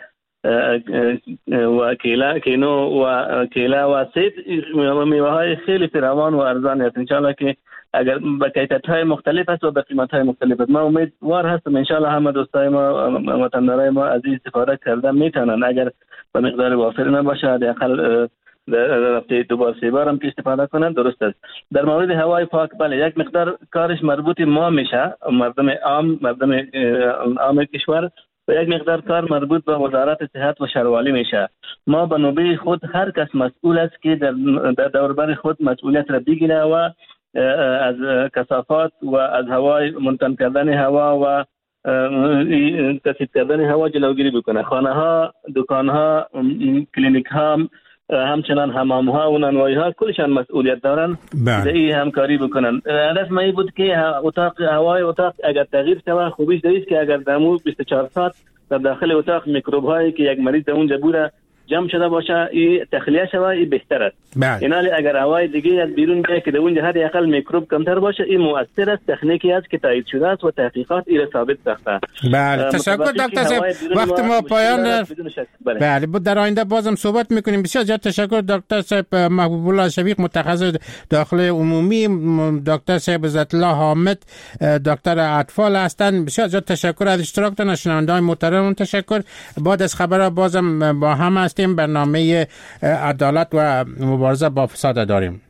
Speaker 6: و کیلا و سیب میوه‌های خیلی فراوان و ارزان است. انشالله که اگر با کیفیت‌های مختلف است و با قیمت‌های مختلف است، ما امیدوار هستم انشالله همه دوستای ما وطندارای ما از این استفاده کردن میتونن. اگر به مقدار وافر نباشه، حداقل در هفته 2 بار 3 بار هم که استفاده کنن درست است. در مورد هوای پاک، بله یک مقدار کارش مربوط ما میشه، مردم عام کشور، و یک مقدار کار مربوط به وزارت صحت و شهروالی میشه. ما به نوبه خود هر کس مسئول است که در دوربر خود مسئولیت را بگیره و از کثافات و از هوای منتن کردن هوا و کثیف کردن هوا جلوگیری بکنه. خانه ها، دکان ها، کلینیک ها، همچنان حمام ها و نانوایی ها کلشان مسئولیت دارن در این همکاری بکنن. هدف ما بود که هوای اتاق اگر تغییر شود، خوبیش دریست که اگر دمو 24 ساعت در داخل اتاق میکروب هایی که یک مریض در اونجا بوده جمع شده باشه، این تخلیه شود، این بهتر است. اینالی اگر هوای دیگه از بیرون بیاد که در اونجا حد اقل میکروب کمتر باشه، این مؤثر است، تکنیکی است که تایید شده است و تحقیقات این ثابت ساخته.
Speaker 5: بله تشکر دکتر صاحب، وقت ما پایان. بله در آینده بازم صحبت میکنیم. بسیار زیاد تشکر دکتر صاحب محبوب الله شفیق، متخصص داخل عمومی، دکتر صاحب عزت الله حامد، دکتر اطفال هستند. بسیار زیاد تشکر از اشتراکتان. شنوندگان محترم تشکر. بعد از خبرها بازم با هم برنامه عدالت و مبارزه با فساد داریم.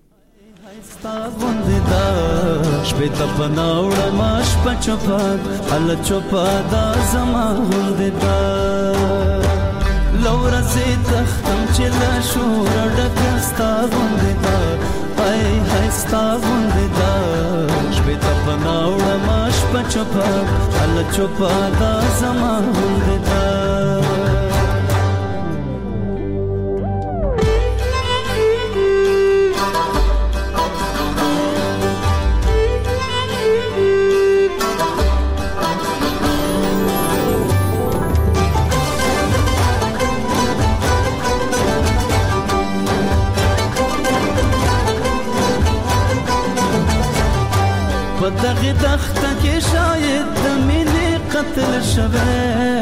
Speaker 12: دغه دخته کې شاید د مینې قتل شوه،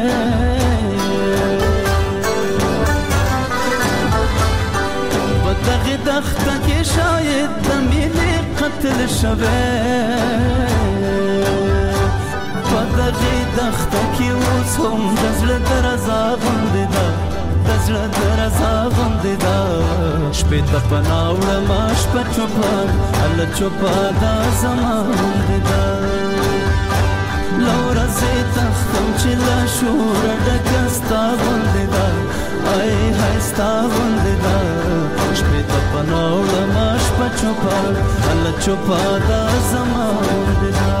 Speaker 12: په دغه دخته کې شاید د مینې قتل شوه، په دغه دخته کې اوس هم د زړه درزا غوندې ده، د زړه درزا غوندې ده، شپې ته پناه وړم شپه چوپه الله چوپه دا زما غوندې ده له ورځې تښتم چې له شوره ډکه ستا غوندې ده ای های ستا غوندې ده شپې ته پناه وړم شپه چوپه الله چوپه دا زما غوندې ده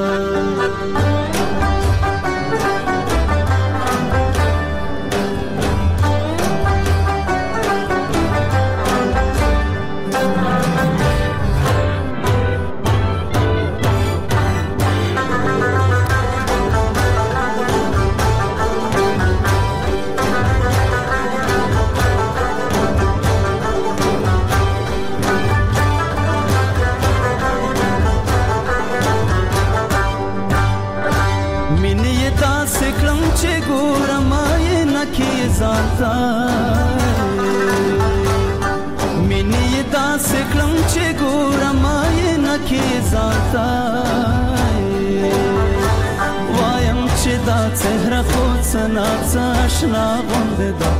Speaker 12: مینې داسې کړم چې ګورم آینه کې ځانته وایم چې دا څهره خو څه نا څه اشنا غوندې ده